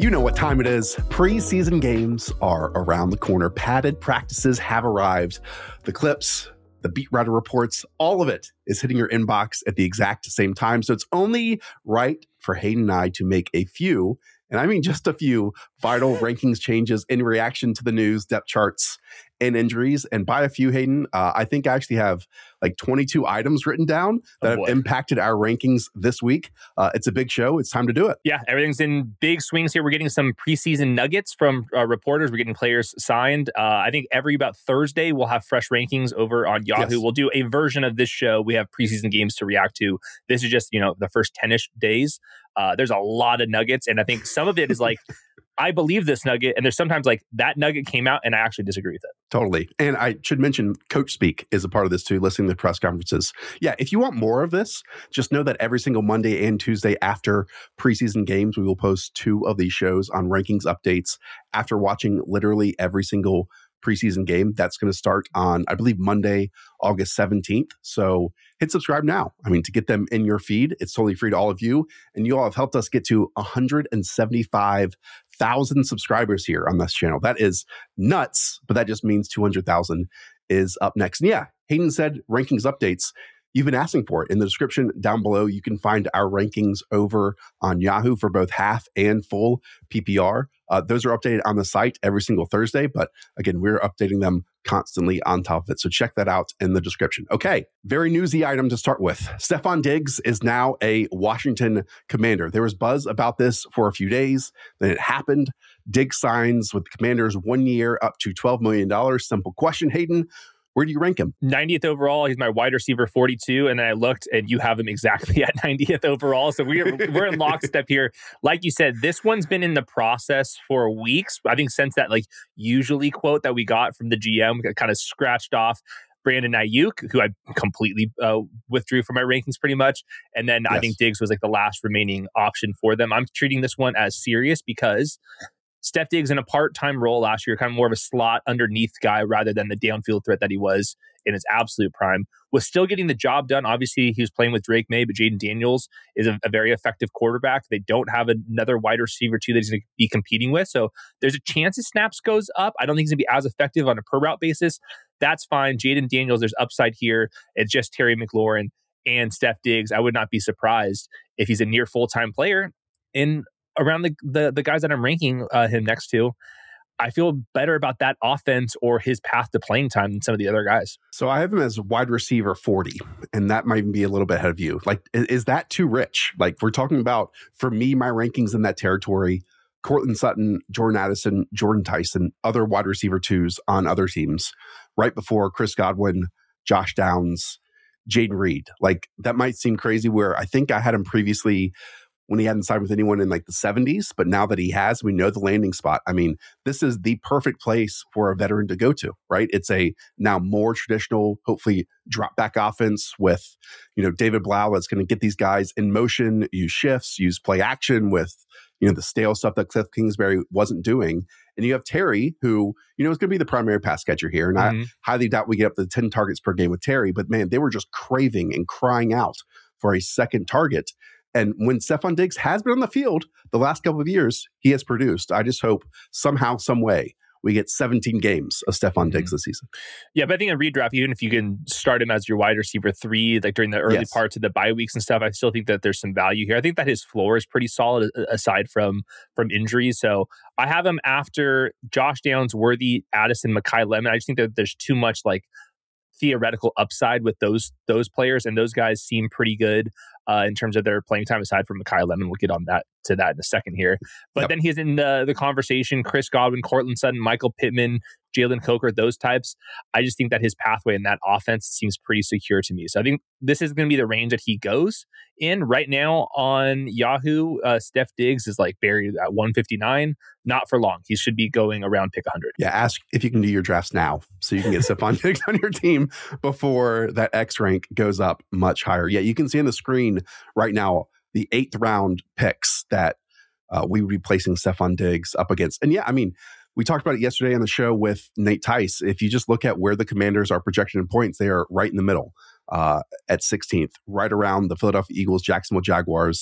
You know what time it is. Preseason games are around the corner. Padded practices have arrived. The clips, the beat writer reports, all of it is hitting your inbox at the exact same time. So it's only right for Hayden and I to make a few, and I mean just a few, vital rankings changes in reaction to the news, depth charts, and injuries. And by a few, Hayden, I think I actually have like 22 items written down that have impacted our rankings this week. It's a big show. It's time to do it. Yeah, everything's in big swings here. We're getting some preseason nuggets from reporters. We're getting players signed. I think every about Thursday, we'll have fresh rankings over on Yahoo. Yes. We'll do a version of this show. We have preseason games to react to. This is just, the first 10-ish days. There's a lot of nuggets. And I think some of it is like, I believe this nugget, and there's sometimes like that nugget came out and I actually disagree with it. Totally. And I should mention Coach Speak is a part of this too, listening to press conferences. Yeah, if you want more of this, just know that every single Monday and Tuesday after preseason games, we will post 2 of these shows on rankings updates after watching literally every single preseason game. That's going to start on, I believe, Monday, August 17th. So hit subscribe now. I mean, to get them in your feed, it's totally free to all of you. And you all have helped us get to 175,000 subscribers here on this channel. That is nuts, but that just means 200,000 is up next. And yeah, Hayden said rankings updates. You've been asking for it. In the description down below, you can find our rankings over on Yahoo for both half and full PPR. Those are updated on the site every single Thursday, but again, we're updating them constantly on top of it. So check that out in the description. Okay, very newsy item to start with. Stefon Diggs is now a Washington Commander. There was buzz about this for a few days. Then it happened. Diggs signs with the Commanders 1 year up to $12 million. Simple question, Hayden. Where do you rank him? 90th overall. He's my wide receiver 42. And then I looked and you have him exactly at 90th overall. So we're in lockstep here. Like you said, this one's been in the process for weeks. I think since that usually quote that we got from the GM kind of scratched off Brandon Ayuk, who I completely withdrew from my rankings pretty much. And then I think Diggs was the last remaining option for them. I'm treating this one as serious because Steph Diggs in a part-time role last year, kind of more of a slot underneath guy rather than the downfield threat that he was in his absolute prime, was still getting the job done. Obviously, he was playing with Drake May, but Jaden Daniels is a very effective quarterback. They don't have another wide receiver, too, that he's going to be competing with. So there's a chance his snaps goes up. I don't think he's going to be as effective on a per-route basis. That's fine. Jaden Daniels, there's upside here. It's just Terry McLaurin and Steph Diggs. I would not be surprised if he's a near full-time player in around the guys that I'm ranking him next to. I feel better about that offense or his path to playing time than some of the other guys. So I have him as wide receiver 40, and that might even be a little bit ahead of you. Is that too rich? We're talking about, for me, my rankings in that territory, Courtland Sutton, Jordan Addison, Jordan Tyson, other wide receiver 2s on other teams, right before Chris Godwin, Josh Downs, Jaden Reed. That might seem crazy, where I think I had him previously when he hadn't signed with anyone in the 70s, but now that he has, we know the landing spot. I mean, this is the perfect place for a veteran to go to, right? It's a now more traditional, hopefully drop back offense with, David Blau that's going to get these guys in motion, use shifts, use play action with, the stale stuff that Cliff Kingsbury wasn't doing. And you have Terry, who, is going to be the primary pass catcher here. And I highly doubt we get up to 10 targets per game with Terry, but man, they were just craving and crying out for a second target. And when Stefon Diggs has been on the field the last couple of years, he has produced. I just hope somehow, some way, we get 17 games of Stefon Diggs this season. Yeah, but I think in redraft, even if you can start him as your wide receiver 3, during the early parts of the bye weeks and stuff, I still think that there's some value here. I think that his floor is pretty solid aside from injuries. So I have him after Josh Downs, Worthy, Addison, Mekhi Lemon. I just think that there's too much theoretical upside with those players, and those guys seem pretty good in terms of their playing time aside from Mekhi Lemon. We'll get on to that in a second here. But then he's in the conversation, Chris Godwin, Courtland Sutton, Michael Pittman, Jalen Coker, those types. I just think that his pathway in that offense seems pretty secure to me. So I think this is going to be the range that he goes in. Right now on Yahoo, Steph Diggs is buried at 159. Not for long. He should be going around pick 100. Yeah, ask if you can do your drafts now so you can get Stefon Diggs on your team before that X rank goes up much higher. Yeah, you can see on the screen right now the 8th round picks that we would be placing Stefon Diggs up against. And yeah, I mean, we talked about it yesterday on the show with Nate Tice. If you just look at where the Commanders are projected in points, they are right in the middle at 16th, right around the Philadelphia Eagles, Jacksonville Jaguars,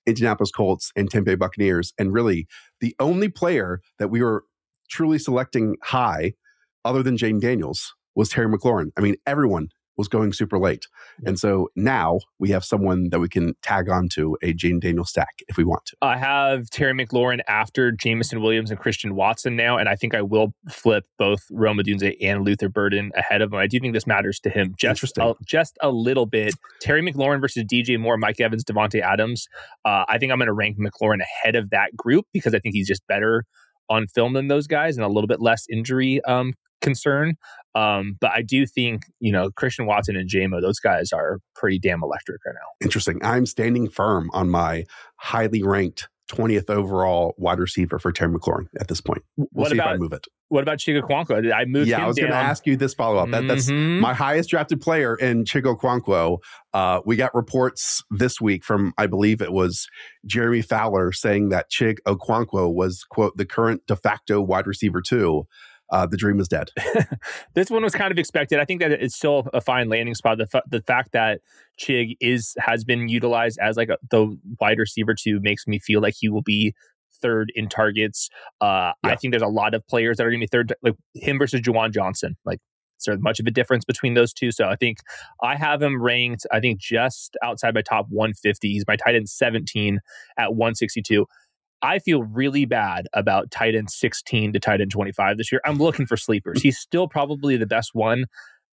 Indianapolis Colts and Tampa Bay Buccaneers. And really, the only player that we were truly selecting high, other than Jaden Daniels, was Terry McLaurin. I mean, everyone was going super late. And so now we have someone that we can tag onto a Jaden Daniels stack if we want to. I have Terry McLaurin after Jameson Williams and Christian Watson now, and I think I will flip both Rome Odunze and Luther Burden ahead of him. I do think this matters to him just a little bit. Terry McLaurin versus DJ Moore, Mike Evans, Devontae Adams. I think I'm going to rank McLaurin ahead of that group because I think he's just better on film than those guys and a little bit less injury concern. But I do think, Christian Watson and JMO, those guys are pretty damn electric right now. Interesting. I'm standing firm on my highly ranked 20th overall wide receiver for Terry McLaurin at this point. We'll see if I move it. What about Chigo Okonkwo? I moved him down. I was going to ask you this follow-up. That's my highest drafted player in Chigo Okonkwo. We got reports this week from, I believe it was Jeremy Fowler, saying that Chig Okonkwo was, quote, the current de facto wide receiver 2. The dream is dead. This one was kind of expected. I think that it's still a fine landing spot. The fact that Chig has been utilized as like the wide receiver 2 makes me feel like he will be third in targets. I think there's a lot of players that are going to be third, like him versus Juwan Johnson. Like, is there much of a difference between those two? So I think I have him ranked, just outside my top 150. He's my tight end 17 at 162. I feel really bad about tight end 16 to tight end 25 this year. I'm looking for sleepers. He's still probably the best one.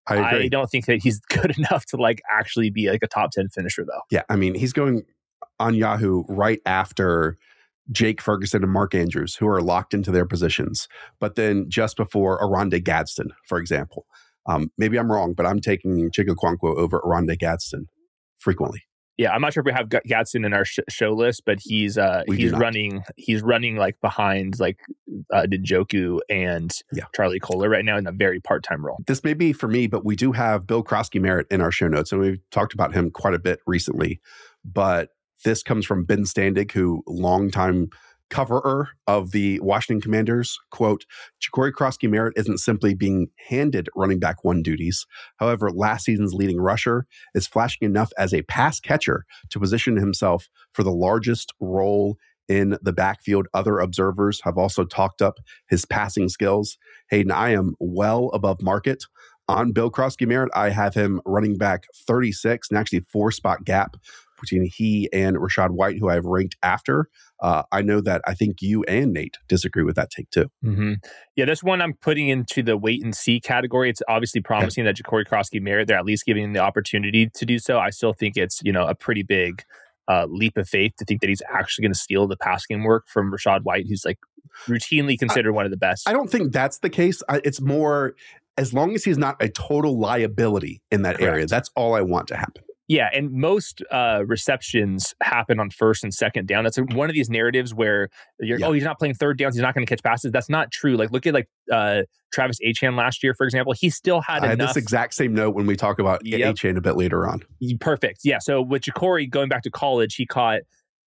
I don't think that he's good enough to actually be a top 10 finisher though. Yeah. I mean, he's going on Yahoo right after Jake Ferguson and Mark Andrews, who are locked into their positions. But then just before Oronde Gadsden, for example. Maybe I'm wrong, but I'm taking Chigo Okonkwo over Oronde Gadsden frequently. Yeah, I'm not sure if we have Gadsden in our show list, but he's running behind Njoku and Charlie Kohler right now in a very part-time role. This may be for me, but we do have Bill Krosky-Merritt in our show notes, and we've talked about him quite a bit recently. But this comes from Ben Standig, who longtime coverer of the Washington Commanders. Quote, Ja'Cory Krosky-Merritt isn't simply being handed running back 1 duties. However, last season's leading rusher is flashing enough as a pass catcher to position himself for the largest role in the backfield. Other observers have also talked up his passing skills. Hayden, I am well above market on Bill Krosky-Merritt. I have him running back 36, and actually 4-spot gap between he and Rachaad White, who I've ranked after. I know that I think you and Nate disagree with that take too. Mm-hmm. Yeah, this one I'm putting into the wait and see category. It's obviously promising that Ja'Cory Krosky-Merritt, they're at least giving him the opportunity to do so. I still think it's a pretty big leap of faith to think that he's actually going to steal the pass game work from Rachaad White, who's routinely considered one of the best. I don't think that's the case. It's more, as long as he's not a total liability in that area, that's all I want to happen. Yeah, and most receptions happen on first and second down. That's one of these narratives where he's not playing third downs, he's not going to catch passes. That's not true. Look at Travis Etienne last year, for example. He still had enough. I had this exact same note when we talk about Etienne a bit later on. Perfect. Yeah, so with Ja'Cory going back to college, he caught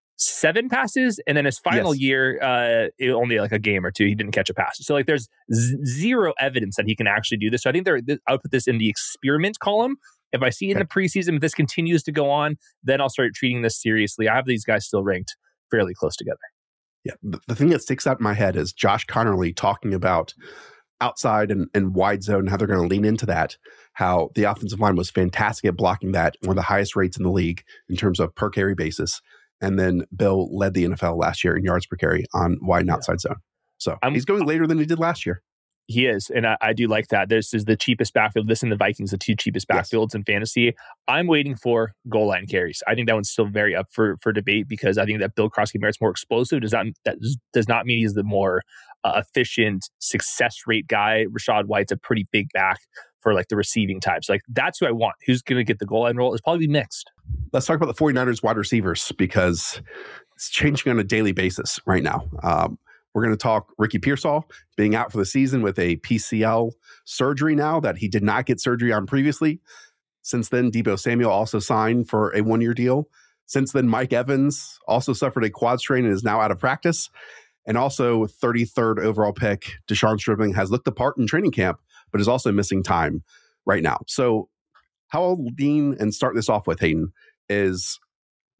7 passes, and then his final year, only a game or 2, he didn't catch a pass. So there's zero evidence that he can actually do this. So I think I would put this in the experiment column. If I see it in the preseason, if this continues to go on, then I'll start treating this seriously. I have these guys still ranked fairly close together. Yeah. The thing that sticks out in my head is Josh Connerly talking about outside and wide zone, how they're going to lean into that, how the offensive line was fantastic at blocking that, one of the highest rates in the league in terms of per carry basis. And then Bill led the NFL last year in yards per carry on wide and outside zone. So he's going later than he did last year. He is, and I do like that. This is the cheapest backfield. This and the Vikings, the 2 cheapest backfields in fantasy. I'm waiting for goal line carries. I think that one's still very up for debate because I think that Bill Krosky-Merritt's more explosive. That does not mean he's the more efficient success rate guy. Rachaad White's a pretty big back for the receiving types. That's who I want. Who's going to get the goal line role? It's probably mixed. Let's talk about the 49ers wide receivers because it's changing on a daily basis right now. We're going to talk Ricky Pearsall being out for the season with a PCL surgery now that he did not get surgery on previously. Since then, Deebo Samuel also signed for a 1-year deal. Since then, Mike Evans also suffered a quad strain and is now out of practice. And also 33rd overall pick, Deshaun Stribling has looked the part in training camp, but is also missing time right now. So how I'll lean and start this off with, Hayden, is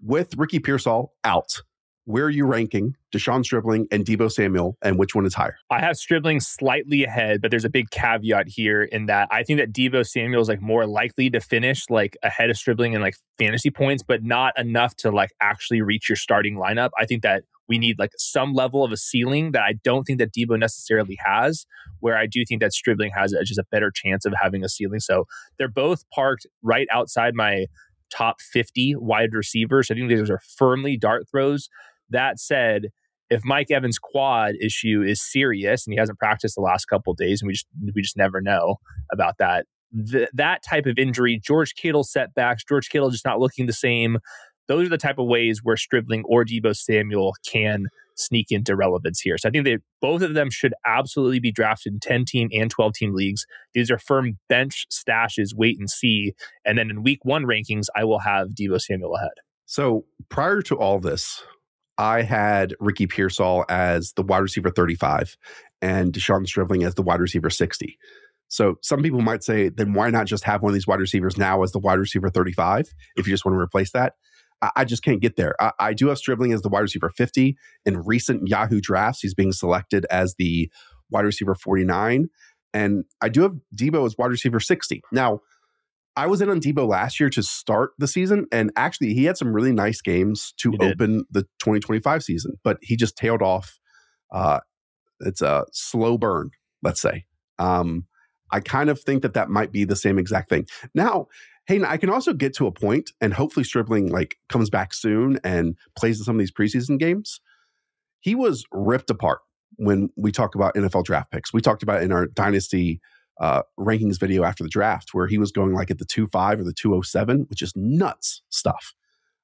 with Ricky Pearsall out, where are you ranking Deshaun Stribling and Deebo Samuel, and which one is higher? I have Stribling slightly ahead, but there's a big caveat here in that I think that Deebo Samuel is like more likely to finish like ahead of Stribling in like fantasy points, but not enough to like actually reach your starting lineup. I think that we need like some level of a ceiling that I don't think that Deebo necessarily has, where I do think that Stribling has just a better chance of having a ceiling. So they're both parked right outside my top 50 wide receivers. I think these are firmly dart throws. That said, if Mike Evans' quad issue is serious and he hasn't practiced the last couple of days, and we just never know about that, that type of injury, George Kittle setbacks, George Kittle just not looking the same, those are the type of ways where Stribling or Deebo Samuel can sneak into relevance here. So I think that both of them should absolutely be drafted in 10-team and 12-team leagues. These are firm bench stashes, wait and see. And then in week 1 rankings, I will have Deebo Samuel ahead. So prior to all this, I had Ricky Pearsall as the wide receiver 35 and Deshaun Stribling as the wide receiver 60. So some people might say, then why not just have one of these wide receivers now as the wide receiver 35 if you just want to replace that? I just can't get there. I do have Stribling as the wide receiver 50. In recent Yahoo drafts, he's being selected as the wide receiver 49. And I do have Deebo as wide receiver 60. Now, I was in on Deebo last year to start the season, and actually he had some really nice games to open the 2025 season, but he just tailed off. It's a slow burn, let's say. I kind of think that might be the same exact thing. Now, Hayden, I can also get to a point, and hopefully Stribling like comes back soon and plays in some of these preseason games. He was ripped apart when we talk about NFL draft picks. We talked about it in our Dynasty rankings video after the draft, where he was going like at the 2.5 or the 207, which is nuts stuff.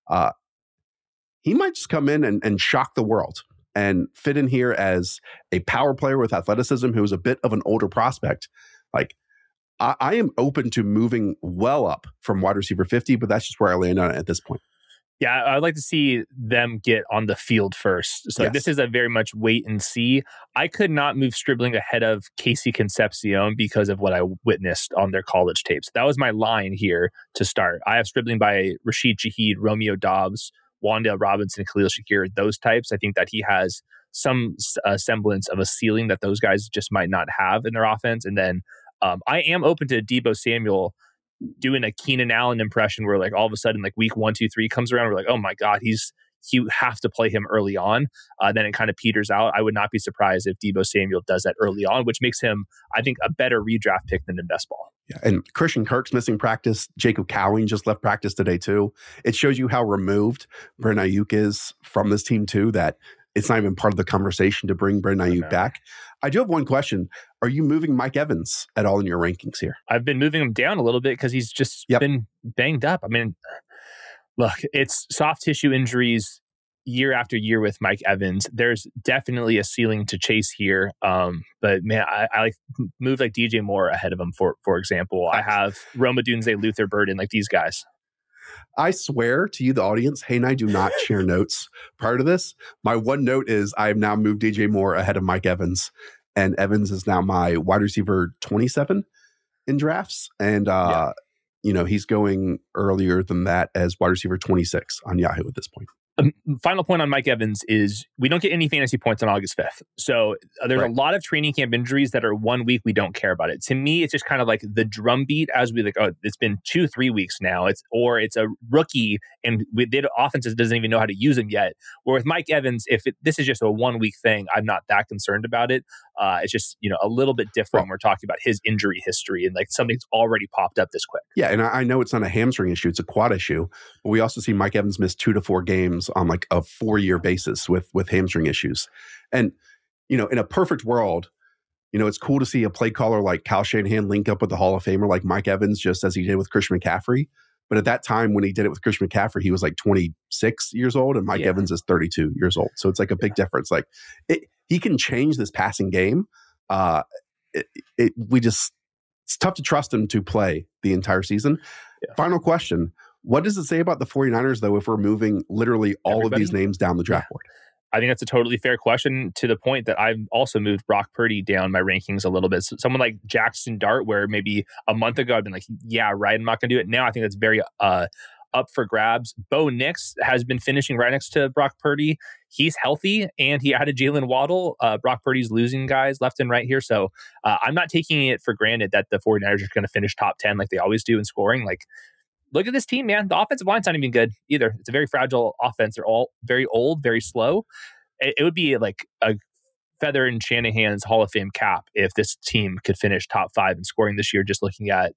He might just come in and shock the world and fit in here as a power player with athleticism who is a bit of an older prospect. Like, I am open to moving well up from wide receiver 50, but that's just where I land on it at this point. Yeah, I'd like to see them get on the field first. So This is a very much wait and see. I could not move Stribling ahead of Casey Concepcion because of what I witnessed on their college tapes. That was my line here to start. I have Stribling by Rashid Shaheed, Romeo Dobbs, Wan'Dale Robinson, Khalil Shakir, those types. I think that he has some semblance of a ceiling that those guys just might not have in their offense. And then I am open to Deebo Samuel doing a Keenan Allen impression where like all of a sudden like week 1, 2, 3 comes around. We're like, oh my God, you have to play him early on. Then it kind of peters out. I would not be surprised if Deebo Samuel does that early on, which makes him, I think, a better redraft pick than in best ball. Yeah, and Christian Kirk's missing practice. Jacob Cowing just left practice today too. It shows you how removed Brandon Ayuk is from this team too, that it's not even part of the conversation to bring Brandon Ayuk back. I do have one question. Are you moving Mike Evans at all in your rankings here? I've been moving him down a little bit because he's just been banged up. I mean, look, it's soft tissue injuries year after year with Mike Evans. There's definitely a ceiling to chase here. But man, I like move like DJ Moore ahead of him, for example. I have Rome Odunze, Luther Burden, like these guys. I swear to you, the audience, Hay and I do not share notes prior to this. My one note is I have now moved DJ Moore ahead of Mike Evans, and Evans is now my wide receiver 27 in drafts. And, he's going earlier than that as wide receiver 26 on Yahoo at this point. Final point on Mike Evans is we don't get any fantasy points on August 5th. So there's a lot of training camp injuries that are 1 week. We don't care about it. To me, it's just kind of like the drumbeat as we like, oh, it's been 2-3 weeks now. It's a rookie and the offense doesn't even know how to use him yet. Where with Mike Evans, this is just a 1 week thing, I'm not that concerned about it. It's just, a little bit different when we're talking about his injury history and like something's already popped up this quick. Yeah. And I know it's not a hamstring issue. It's a quad issue. But we also see Mike Evans miss 2 to 4 games on like a 4-year basis with hamstring issues. And, in a perfect world, it's cool to see a play caller like Kyle Shanahan link up with the Hall of Famer like Mike Evans, just as he did with Christian McCaffrey. But at that time, when he did it with Christian McCaffrey, he was like 26 years old and Mike Evans is 32 years old. So it's like a big difference. Like he can change this passing game. It's tough to trust him to play the entire season. Yeah. Final question. What does it say about the 49ers, though, if we're moving literally all of these names down the draft board? I think that's a totally fair question, to the point that I've also moved Brock Purdy down my rankings a little bit. So someone like Jackson Dart, where maybe a month ago I've been like, yeah, right, I'm not going to do it. Now I think that's very up for grabs. Bo Nix has been finishing right next to Brock Purdy. He's healthy, and he added Jalen Waddle. Brock Purdy's losing guys left and right here. So I'm not taking it for granted that the 49ers are going to finish top 10 like they always do in scoring. Like, look at this team, man. The offensive line's not even good either. It's a very fragile offense. They're all very old, very slow. It would be like a feather in Shanahan's Hall of Fame cap if this team could finish top 5 in scoring this year, just looking at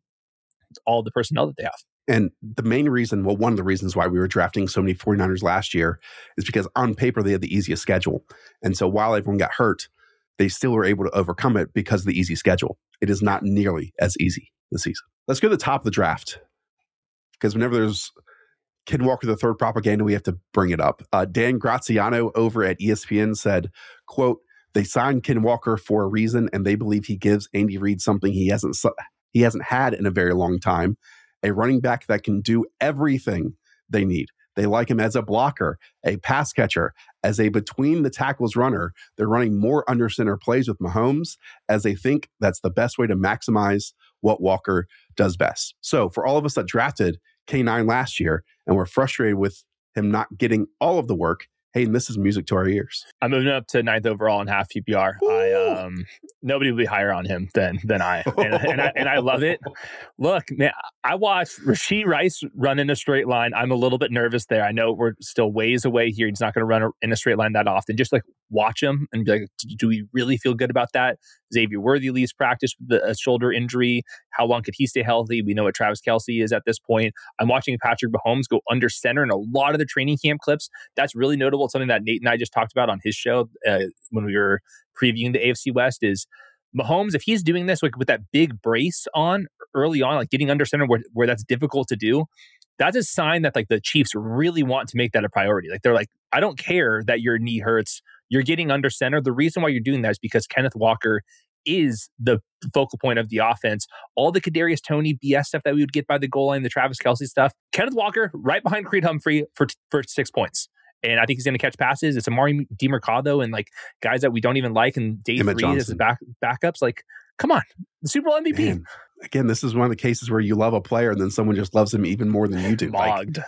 all the personnel that they have. And the main reason, well, one of the reasons why we were drafting so many 49ers last year is because on paper, they had the easiest schedule. And so while everyone got hurt, they still were able to overcome it because of the easy schedule. It is not nearly as easy this season. Let's go to the top of the draft, because whenever there's Ken Walker the third propaganda, we have to bring it up. Dan Graziano over at ESPN said, quote, "They signed Ken Walker for a reason, and they believe he gives Andy Reid something he hasn't had in a very long time. A running back that can do everything they need. They like him as a blocker, a pass catcher, as a between the tackles runner. They're running more under center plays with Mahomes, as they think that's the best way to maximize what Walker does best." So for all of us that drafted K9 last year and were frustrated with him not getting all of the work, hey, and this is music to our ears. I'm moving up to 9th overall in half PPR. Nobody will be higher on him than I, and I love it. Look, man, I watched Rashee Rice run in a straight line. I'm a little bit nervous there. I know we're still ways away here. He's not going to run in a straight line that often. Just like watch him and be like, do we really feel good about that? Xavier Worthy leaves practice with a shoulder injury. How long could he stay healthy? We know what Travis Kelce is at this point. I'm watching Patrick Mahomes go under center in a lot of the training camp clips. That's really notable. It's something that Nate and I just talked about on his show when we were previewing the AFC West is Mahomes, if he's doing this with that big brace on early on, like getting under center where that's difficult to do, that's a sign that like the Chiefs really want to make that a priority. Like they're like, I don't care that your knee hurts. You're getting under center. The reason why you're doing that is because Kenneth Walker is the focal point of the offense. All the Kadarius Toney BS stuff that we would get by the goal line, the Travis Kelce stuff, Kenneth Walker right behind Creed Humphrey for 6 points. And I think he's going to catch passes. It's Amari DiMercado and like guys that we don't even like, and Dave Reed as his backups. Like, come on, the Super Bowl MVP. Man, again, this is one of the cases where you love a player and then someone just loves him even more than you do. Mogged.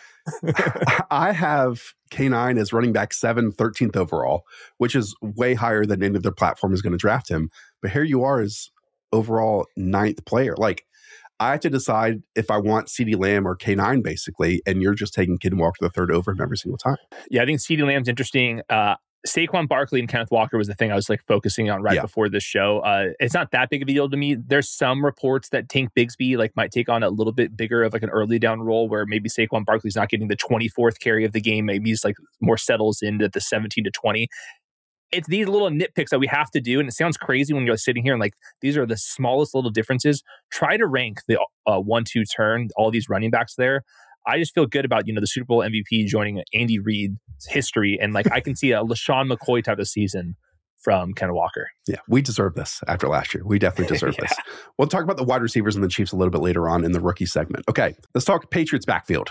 I have K9 as running back 7, 13th overall, which is way higher than any other platform is going to draft him. But here you are as overall 9th player. Like, I have to decide if I want CeeDee Lamb or K9, basically, and you're just taking Ken Walker the third over him every single time. Yeah, I think CeeDee Lamb's interesting. Saquon Barkley and Kenneth Walker was the thing I was like focusing on before this show. It's not that big of a deal to me. There's some reports that Tank Bigsby like might take on a little bit bigger of like an early down role where maybe Saquon Barkley's not getting the 24th carry of the game. Maybe he's like more settles into the 17 to 20. It's these little nitpicks that we have to do. And it sounds crazy when you're sitting here and like, these are the smallest little differences. Try to rank the 1-2 turn, all these running backs there. I just feel good about, the Super Bowl MVP joining Andy Reid's history. And like, I can see a LaShawn McCoy type of season from Ken Walker. Yeah, we deserve this after last year. We definitely deserve this. We'll talk about the wide receivers and the Chiefs a little bit later on in the rookie segment. Okay, let's talk Patriots backfield.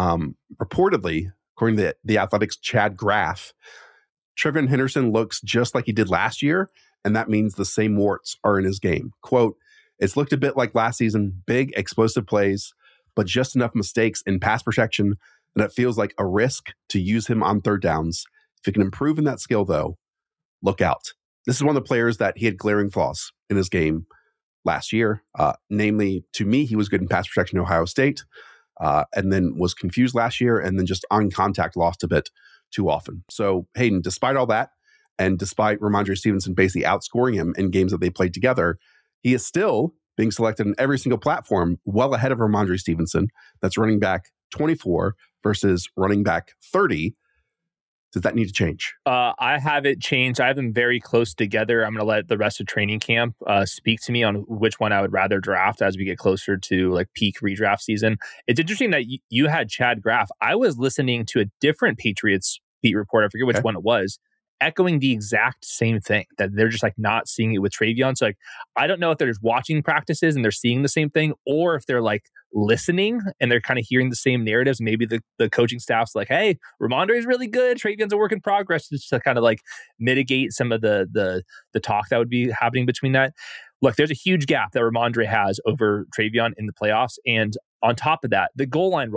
Reportedly, according to the Athletics' Chad Graff, TreVeyon Henderson looks just like he did last year, and that means the same warts are in his game. Quote, "It's looked a bit like last season, big explosive plays, but just enough mistakes in pass protection that it feels like a risk to use him on third downs. If he can improve in that skill, though, look out." This is one of the players that he had glaring flaws in his game last year. Namely, to me, he was good in pass protection at Ohio State, and then was confused last year, and then just on contact lost a bit too often. So Hayden, despite all that, and despite Ramondre Stevenson basically outscoring him in games that they played together, he is still being selected in every single platform, well ahead of Ramondre Stevenson. That's running back 24 versus running back 30. Does that need to change? I have it changed. I have them very close together. I'm going to let the rest of training camp speak to me on which one I would rather draft as we get closer to like peak redraft season. It's interesting that you had Chad Graff. I was listening to a different Patriots beat report. I forget which one it was, echoing the exact same thing, that they're just like not seeing it with TreVeyon. So like, I don't know if they're just watching practices and they're seeing the same thing, or if they're like listening and they're kind of hearing the same narratives. Maybe the coaching staff's like, hey, Ramondre is really good, TreVeyon's a work in progress, just to kind of like mitigate some of the talk that would be happening between that. Look, there's a huge gap that Ramondre has over TreVeyon in the playoffs. And on top of that, the goal line role.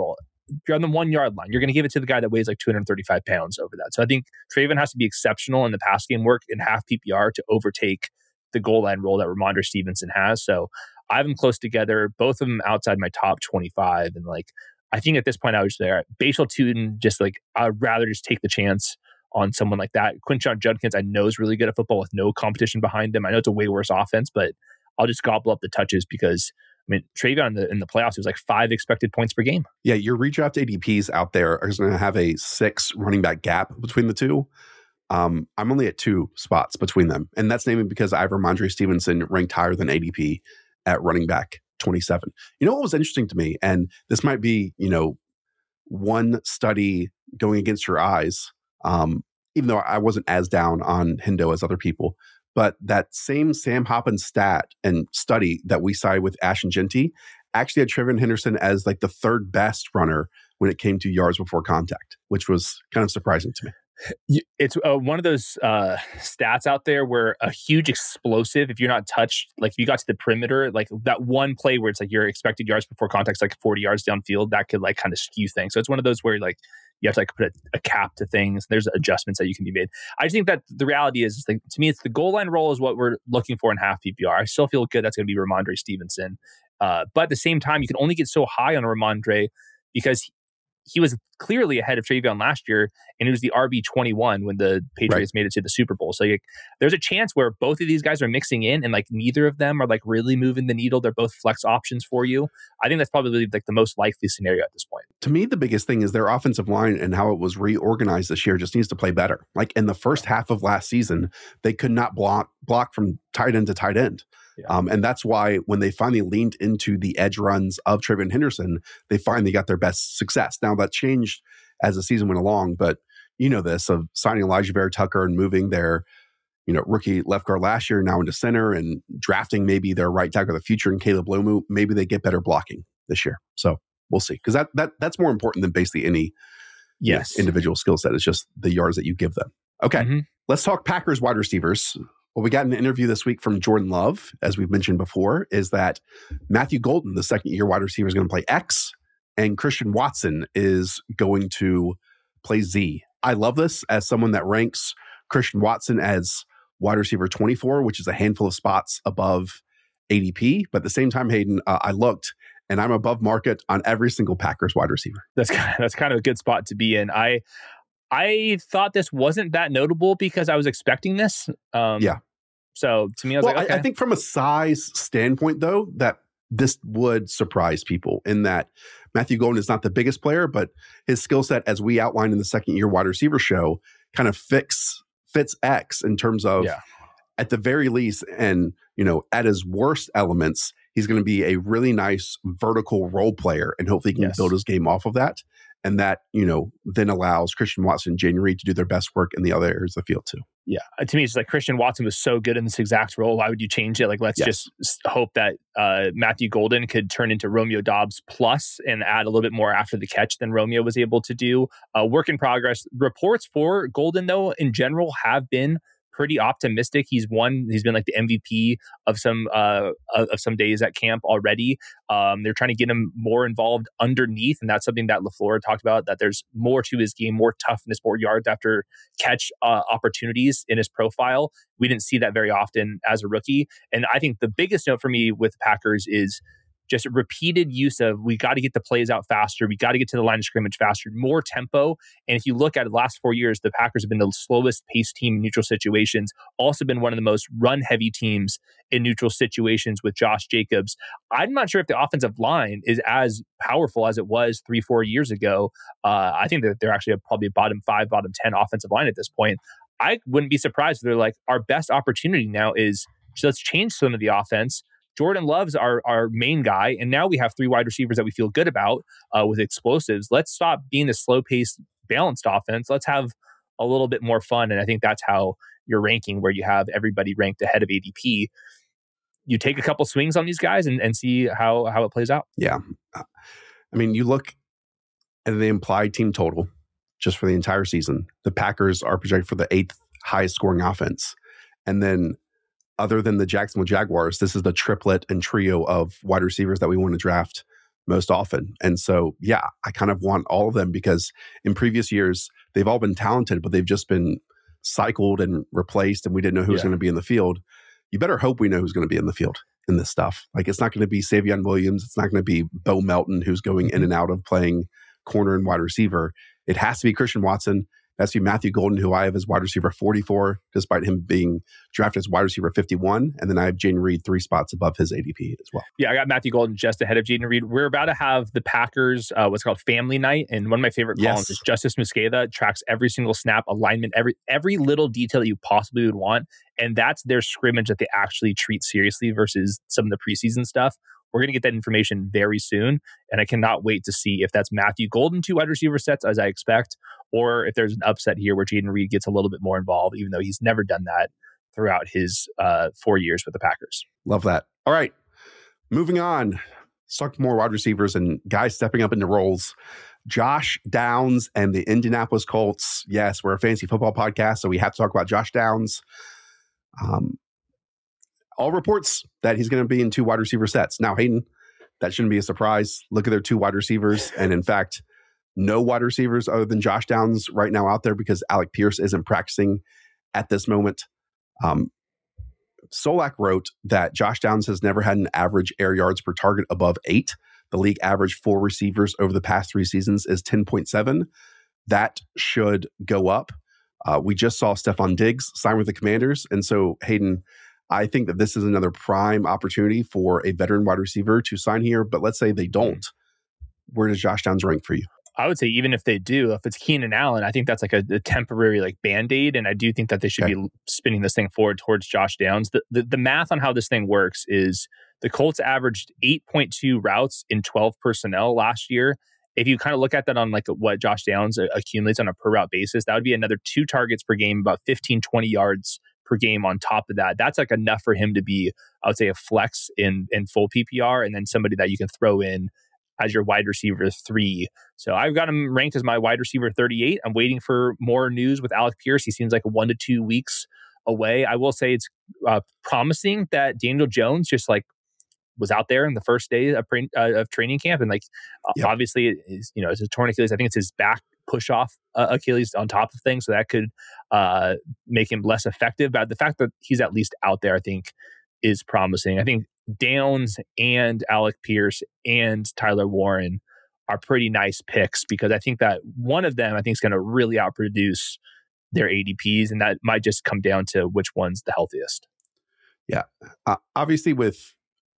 you're on the 1 yard line. You're going to give it to the guy that weighs like 235 pounds over that. So I think Traven has to be exceptional in the pass game work in half PPR to overtake the goal line role that Ramondre Stevenson has. So I have them close together, both of them outside my top 25. And like, I think at this point I was there. Bashal Tutin, just like, I'd rather just take the chance on someone like that. Quinshon Judkins, I know is really good at football with no competition behind him. I know it's a way worse offense, but I'll just gobble up the touches because I mean, Travion in the playoffs, it was like 5 expected points per game. Yeah, your redraft ADPs out there are going to have a 6 running back gap between the two. I'm only at 2 spots between them. And that's namely because I have Ramondre Stevenson ranked higher than ADP at running back 27. You know what was interesting to me? And this might be, one study going against your eyes, even though I wasn't as down on Hendo as other people. But that same Sam Hoppin stat and study that we cited with Ashton Genty actually had Trevin Henderson as like the 3rd best runner when it came to yards before contact, which was kind of surprising to me. It's one of those stats out there where a huge explosive, if you're not touched, like if you got to the perimeter, like that one play where it's like your expected yards before contact is like 40 yards downfield, that could like kind of skew things. So it's one of those where like you have to like put a cap to things. There's adjustments that you can be made. I just think that the reality is like, to me, it's the goal line role is what we're looking for in half PPR. I still feel good that's going to be Ramondre Stevenson. But at the same time, you can only get so high on Ramondre because he was clearly ahead of Travion last year, and he was the RB21 when the Patriots made it to the Super Bowl. So like, there's a chance where both of these guys are mixing in, and like neither of them are like really moving the needle. They're both flex options for you. I think that's probably like the most likely scenario at this point. To me, the biggest thing is their offensive line and how it was reorganized this year just needs to play better. Like in the first half of last season, they could not block from tight end to tight end. Yeah. And that's why when they finally leaned into the edge runs of Trevin Henderson, they finally got their best success. Now that changed as the season went along, but you know this of signing Elijah Vera Tucker and moving their rookie left guard last year now into center and drafting maybe their right tackle of the future in Caleb Lomu. Maybe they get better blocking this year. So we'll see, because that's more important than basically any individual skill set. It's just the yards that you give them. Okay, Let's talk Packers wide receivers. Well, we got an interview this week from Jordan Love, as we've mentioned before, is that Matthew Golden, the second-year wide receiver, is going to play X, and Christian Watson is going to play Z. I love this as someone that ranks Christian Watson as wide receiver 24, which is a handful of spots above ADP. But at the same time, Hayden, I looked, and I'm above market on every single Packers wide receiver. That's kind of a good spot to be in. I thought this wasn't that notable because I was expecting this. So to me, I was like, okay. I think from a size standpoint, though, that this would surprise people in that Matthew Golden is not the biggest player, but his skill set, as we outlined in the second-year wide receiver show, kind of fits X in terms of, at the very least, and at his worst elements, he's going to be a really nice vertical role player, and hopefully he can build his game off of that. And that, then allows Christian Watson and Jaden Reed to do their best work in the other areas of the field too. Yeah. To me, it's like Christian Watson was so good in this exact role. Why would you change it? Like, let's just hope that Matthew Golden could turn into Romeo Doubs plus and add a little bit more after the catch than Romeo was able to do. Work in progress. Reports for Golden, though, in general have been pretty optimistic. He's been like the MVP of some days at camp already. They're trying to get him more involved underneath, and that's something that LaFleur talked about, that there's more to his game, more toughness, more yards after catch opportunities in his profile. We didn't see that very often as a rookie. And I think the biggest note for me with Packers is just repeated use of, we got to get the plays out faster. We got to get to the line of scrimmage faster, more tempo. And if you look at the last 4 years, the Packers have been the slowest paced team in neutral situations, also been one of the most run heavy teams in neutral situations with Josh Jacobs. I'm not sure if the offensive line is as powerful as it was 3-4 years ago. I think that they're actually probably a bottom 5, bottom 10 offensive line at this point. I wouldn't be surprised if they're like, our best opportunity now is, let's change some of the offense. Jordan Love's our main guy, and now we have 3 wide receivers that we feel good about with explosives. Let's stop being the slow-paced, balanced offense. Let's have a little bit more fun, and I think that's how you're ranking, where you have everybody ranked ahead of ADP. You take a couple swings on these guys and see how it plays out. Yeah. I mean, you look at the implied team total just for the entire season. The Packers are projected for the 8th highest scoring offense. And then other than the Jacksonville Jaguars, this is the triplet and trio of wide receivers that we want to draft most often. And so, yeah, I kind of want all of them because in previous years, they've all been talented, but they've just been cycled and replaced, and we didn't know who was going to be in the field. You better hope we know who's going to be in the field in this stuff. Like, it's not going to be Savion Williams. It's not going to be Bo Melton, who's going in and out of playing corner and wide receiver. It has to be Christian Watson. It has to be Matthew Golden, who I have as wide receiver 44, despite him being drafted as wide receiver 51. And then I have Jayden Reed 3 spots above his ADP as well. Yeah, I got Matthew Golden just ahead of Jayden Reed. We're about to have the Packers, what's called Family Night. And one of my favorite columns is Justice Mosqueda tracks every single snap, alignment, every little detail that you possibly would want. And that's their scrimmage that they actually treat seriously versus some of the preseason stuff. We're going to get that information very soon. And I cannot wait to see if that's Matthew Golden 2 wide receiver sets, as I expect, or if there's an upset here where Jayden Reed gets a little bit more involved, even though he's never done that throughout his 4 years with the Packers. Love that. All right. Moving on. Let's talk more wide receivers and guys stepping up into roles. Josh Downs and the Indianapolis Colts. Yes, we're a fantasy football podcast, so we have to talk about Josh Downs. All reports that he's going to be in 2 wide receiver sets. Now, Hayden, that shouldn't be a surprise. Look at their 2 wide receivers. And in fact, no wide receivers other than Josh Downs right now out there because Alec Pierce isn't practicing at this moment. Solak wrote that Josh Downs has never had an average air yards per target above 8. The league average for receivers over the past 3 seasons is 10.7. That should go up. We just saw Stephon Diggs sign with the Commanders. And so, Hayden, I think that this is another prime opportunity for a veteran wide receiver to sign here. But let's say they don't. Where does Josh Downs rank for you? I would say even if they do, if it's Keenan Allen, I think that's like a temporary like Band-Aid. And I do think that they should be spinning this thing forward towards Josh Downs. The math on how this thing works is the Colts averaged 8.2 routes in 12 personnel last year. If you kind of look at that on like what Josh Downs accumulates on a per route basis, that would be another 2 targets per game, about 15, 20 yards per game on top of that. That's like enough for him to be, I would say, a flex in full PPR, and then somebody that you can throw in as your wide receiver 3. So I've got him ranked as my wide receiver 38. I'm waiting for more news with Alec Pierce. He seems like 1 to 2 weeks away. I will say it's promising that Daniel Jones just like was out there in the first day of training camp, and like obviously it's a torn Achilles. I think it's his back push off Achilles on top of things, so that could make him less effective. But the fact that he's at least out there, I think, is promising. I think Downs and Alec Pierce and Tyler Warren are pretty nice picks because I think that one of them I think is going to really outproduce their ADPs, and that might just come down to which one's the healthiest. Yeah, obviously with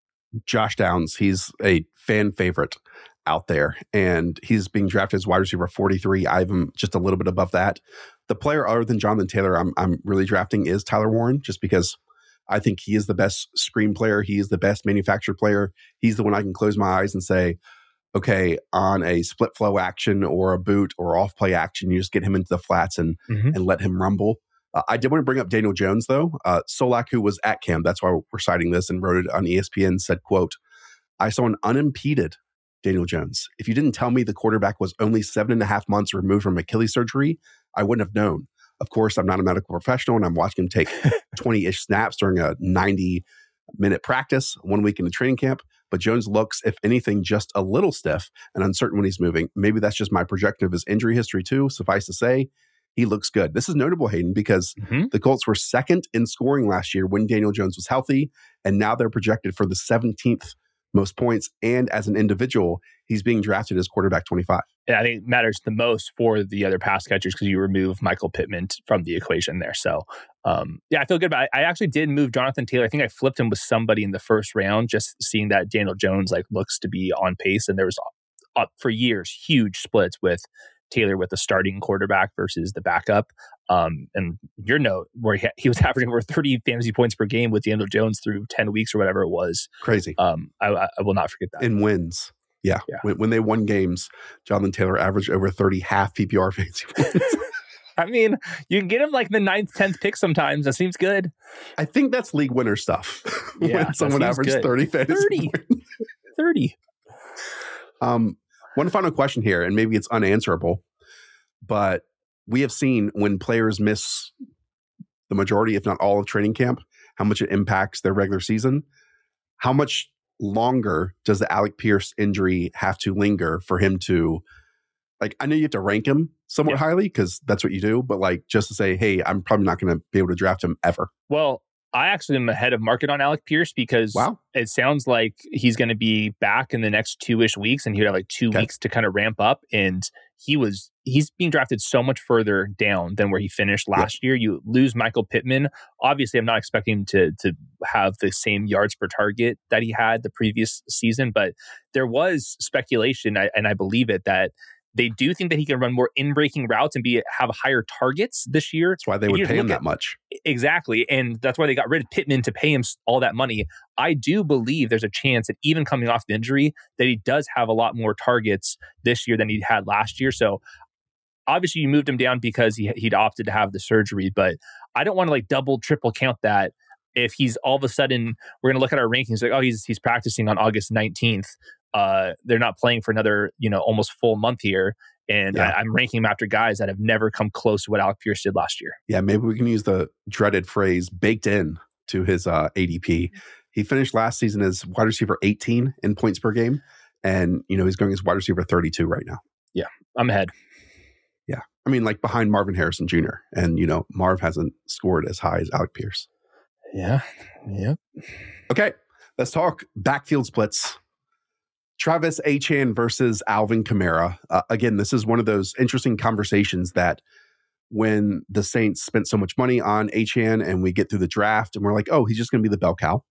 Josh Downs, he's a fan favorite out there, and he's being drafted as wide receiver 43. I have him just a little bit above that. The player other than Jonathan Taylor I'm really drafting is Tyler Warren, just because I think he is the best screen player. He is the best manufactured player. He's the one I can close my eyes and say, okay, on a split flow action or a boot or off play action, you just get him into the flats and let him rumble. I did want to bring up Daniel Jones, though. Solak, who was at camp, that's why we're citing this, and wrote it on ESPN, said, quote, I saw an unimpeded Daniel Jones. If you didn't tell me the quarterback was only 7.5 months removed from Achilles surgery, I wouldn't have known. Of course, I'm not a medical professional, and I'm watching him take 20-ish snaps during a 90-minute practice 1 week into training camp. But Jones looks, if anything, just a little stiff and uncertain when he's moving. Maybe that's just my projection of his injury history, too. Suffice to say, he looks good. This is notable, Hayden, because the Colts were second in scoring last year when Daniel Jones was healthy, and now they're projected for the 17th most points. And as an individual, he's being drafted as quarterback 25. Yeah, I think it matters the most for the other pass catchers because you remove Michael Pittman from the equation there. So, I feel good about it. I actually did move Jonathan Taylor. I think I flipped him with somebody in the first round, just seeing that Daniel Jones like looks to be on pace. And there was for years huge splits with Taylor with the starting quarterback versus the backup. And your note where he was averaging over 30 fantasy points per game with Daniel Jones through 10 weeks or whatever it was. Crazy. I will not forget that. In wins. Yeah. When they won games, Jonathan Taylor averaged over 30 half PPR fantasy points. I mean, you can get him like the 9th, 10th pick sometimes. That seems good. I think that's league winner stuff. Yeah, when someone averages 30 fantasy points. 30. One final question here, and maybe it's unanswerable, but we have seen when players miss the majority, if not all, of training camp, how much it impacts their regular season. How much longer does the Alec Pierce injury have to linger for him to, like, I know you have to rank him somewhat highly because that's what you do, but like just to say, hey, I'm probably not going to be able to draft him ever. Well, I actually am ahead of market on Alec Pierce because it sounds like he's going to be back in the next 2-ish weeks, and he would have like 2 weeks to kind of ramp up. And he's being drafted so much further down than where he finished last year. You lose Michael Pittman. Obviously, I'm not expecting him to have the same yards per target that he had the previous season, but there was speculation, and I believe it, that they do think that he can run more in-breaking routes and have higher targets this year. That's why they would pay him that much. Exactly. And that's why they got rid of Pittman to pay him all that money. I do believe there's a chance that even coming off the injury, that he does have a lot more targets this year than he had last year. So obviously you moved him down because he'd opted to have the surgery, but I don't want to like double, triple count that. If he's all of a sudden, we're going to look at our rankings like, oh, he's practicing on August 19th. They're not playing for another, almost full month here. And I'm ranking him after guys that have never come close to what Alec Pierce did last year. Yeah, maybe we can use the dreaded phrase baked in to his ADP. He finished last season as wide receiver 18 in points per game. And, he's going as wide receiver 32 right now. Yeah, I'm ahead. Yeah. I mean, like behind Marvin Harrison Jr. And, Marv hasn't scored as high as Alec Pierce. Yeah. Yep. Okay. Let's talk backfield splits. Travis Etienne versus Alvin Kamara. Again, this is one of those interesting conversations that when the Saints spent so much money on Etienne and we get through the draft and we're like, oh, he's just going to be the bell cow,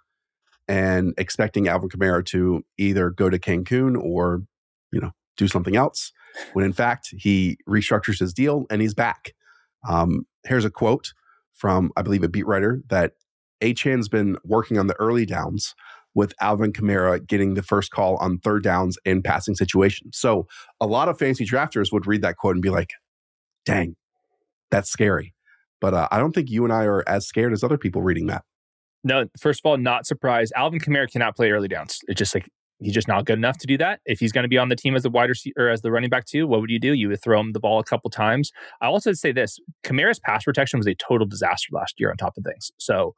and expecting Alvin Kamara to either go to Cancun or, do something else, when in fact he restructures his deal and he's back. Here's a quote from, I believe, a beat writer that Etienne's been working on the early downs with Alvin Kamara getting the first call on third downs in passing situations. So a lot of fantasy drafters would read that quote and be like, dang, that's scary. But I don't think you and I are as scared as other people reading that. No, first of all, not surprised. Alvin Kamara cannot play early downs. It's just like, he's just not good enough to do that. If he's going to be on the team as a wide receiver or as the running back too, what would you do? You would throw him the ball a couple times. I also say this, Kamara's pass protection was a total disaster last year on top of things. So,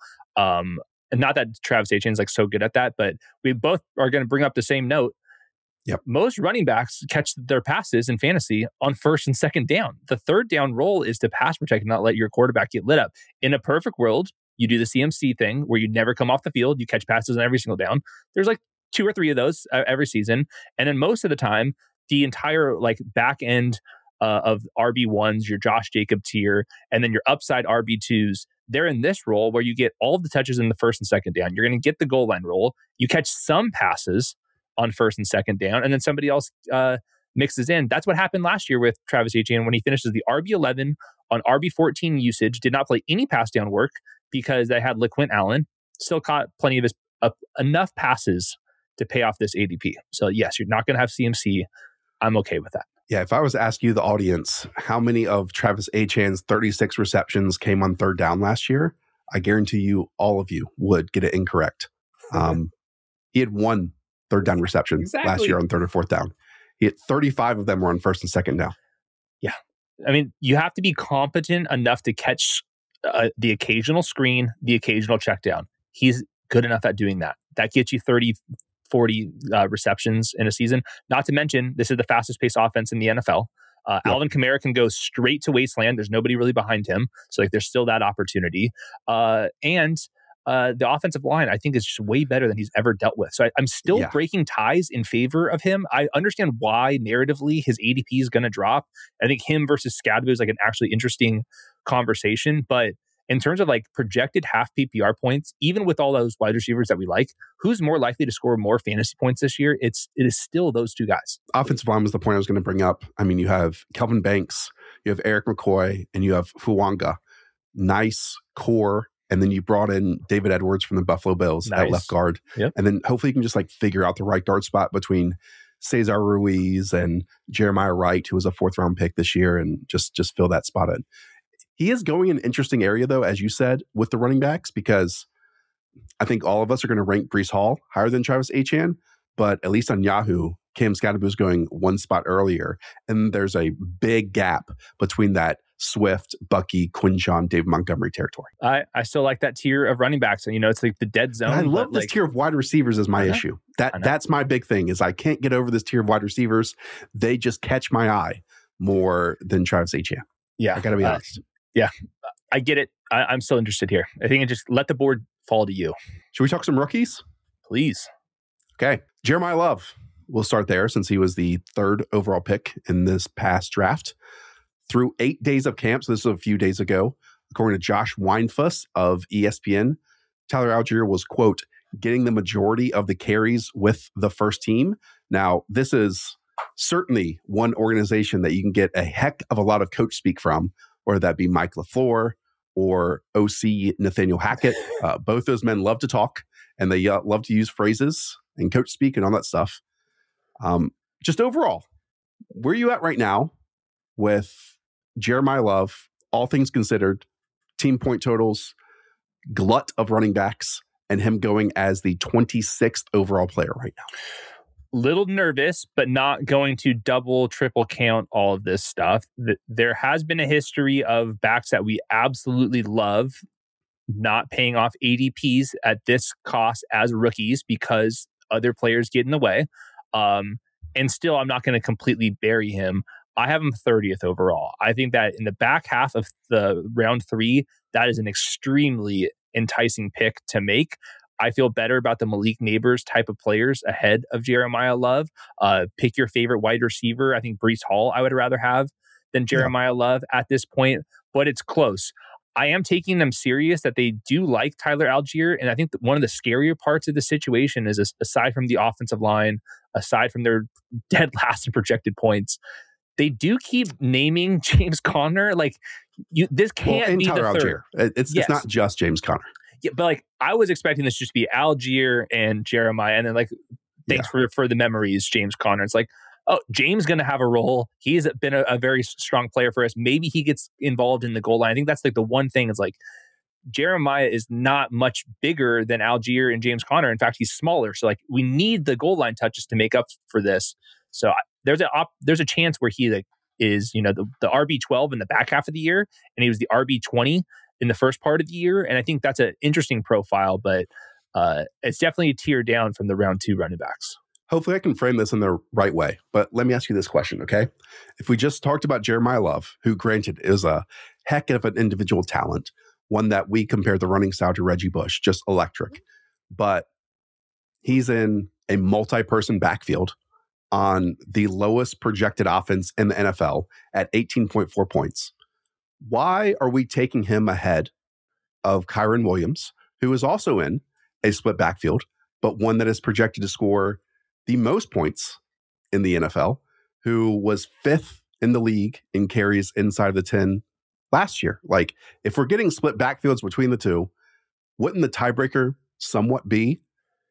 not that Travis Etienne's like so good at that, but we both are going to bring up the same note. Yep. Most running backs catch their passes in fantasy on first and second down. The third down role is to pass protect and not let your quarterback get lit up. In a perfect world, you do the CMC thing where you never come off the field. You catch passes on every single down. There's like 2 or 3 of those every season. And then most of the time, the entire like back end of RB1s, your Josh Jacobs tier, and then your upside RB2s, they're in this role where you get all of the touches in the first and second down. You're going to get the goal line role. You catch some passes on first and second down, and then somebody else mixes in. That's what happened last year with Travis Etienne when he finishes the RB11 on RB14 usage, did not play any pass down work because they had LaQuint Allen, still caught plenty of his enough passes to pay off this ADP. So yes, you're not going to have CMC. I'm okay with that. Yeah, if I was to ask you, the audience, how many of Travis Etienne's 36 receptions came on third down last year, I guarantee you all of you would get it incorrect. He had 1 third down reception last year on third or fourth down. He had 35 of them were on first and second down. Yeah. I mean, you have to be competent enough to catch the occasional screen, the occasional check down. He's good enough at doing that. That gets you 30, 40 receptions in a season. Not to mention, this is the fastest paced offense in the NFL. Alvin Kamara can go straight to wasteland. There's nobody really behind him. So like, there's still that opportunity. And the offensive line, I think, is just way better than he's ever dealt with. So I'm still breaking ties in favor of him. I understand why narratively his ADP is going to drop. I think him versus Scadaboo is like an actually interesting conversation. But in terms of like projected half PPR points, even with all those wide receivers that we like, who's more likely to score more fantasy points this year? It is still those 2 guys. Offensive line was the point I was going to bring up. I mean, you have Kelvin Banks, you have Eric McCoy, and you have Fuanga. Nice core. And then you brought in David Edwards from the Buffalo Bills at left guard. Yep. And then hopefully you can just like figure out the right guard spot between Cesar Ruiz and Jeremiah Wright, who was a 4th round pick this year, and just fill that spot in. He is going in an interesting area, though, as you said, with the running backs, because I think all of us are going to rank Breece Hall higher than Travis Etienne, but at least on Yahoo, Cam Scadaboo is going 1 spot earlier. And there's a big gap between that Swift, Bucky, Quinshon, David Montgomery territory. I still like that tier of running backs. And, it's like the dead zone. And I love this tier of wide receivers is my issue. That's my big thing is I can't get over this tier of wide receivers. They just catch my eye more than Travis Etienne. Yeah. I got to be honest. Yeah. I get it. I'm still interested here. I think just let the board fall to you. Should we talk some rookies? Please. Okay. Jeremiah Love. We'll start there since he was the 3rd overall pick in this past draft. Through 8 days of camp, so this was a few days ago, according to Josh Weinfuss of ESPN, Tyler Algier was, quote, getting the majority of the carries with the first team. Now, this is certainly one organization that you can get a heck of a lot of coach speak from, whether that be Mike LaFleur or OC Nathaniel Hackett. Both those men love to talk, and they love to use phrases and coach speak and all that stuff. Just overall, where are you at right now with Jeremiah Love, all things considered, team point totals, glut of running backs, and him going as the 26th overall player right now? Little nervous, but not going to double, triple count all of this stuff. There has been a history of backs that we absolutely love not paying off ADPs at this cost as rookies because other players get in the way. And still, I'm not going to completely bury him. I have him 30th overall. I think that in the back half of the round 3, that is an extremely enticing pick to make. I feel better about the Malik Neighbors type of players ahead of Jeremiah Love. Pick your favorite wide receiver. I think Breece Hall I would rather have than Jeremiah Love at this point, but it's close. I am taking them serious that they do like Tyler Algier. And I think that one of the scarier parts of the situation is, aside from the offensive line, aside from their dead last in projected points, they do keep naming James Conner. Like, this can't be Tyler the Algier. third. It's not just James Conner. Yeah, but like I was expecting this just to be Algier and Jeremiah, and then like thanks for the memories, James Conner. It's like, oh, James going to have a role. He's been a very strong player for us. Maybe he gets involved in the goal line. I think that's like the one thing is like Jeremiah is not much bigger than Algier and James Conner. In fact, he's smaller. So like we need the goal line touches to make up for this. So there's a chance where he like is the RB12 in the back half of the year, and he was the RB20 in the first part of the year. And I think that's an interesting profile, but it's definitely a tier down from the round 2 running backs. Hopefully I can frame this in the right way, but let me ask you this question, okay? If we just talked about Jeremiah Love, who granted is a heck of an individual talent, one that we compared the running style to Reggie Bush, just electric, but he's in a multi-person backfield on the lowest projected offense in the NFL at 18.4 points. Why are we taking him ahead of Kyren Williams, who is also in a split backfield, but one that is projected to score the most points in the NFL, who was 5th in the league in carries inside the 10 last year? Like, if we're getting split backfields between the two, wouldn't the tiebreaker somewhat be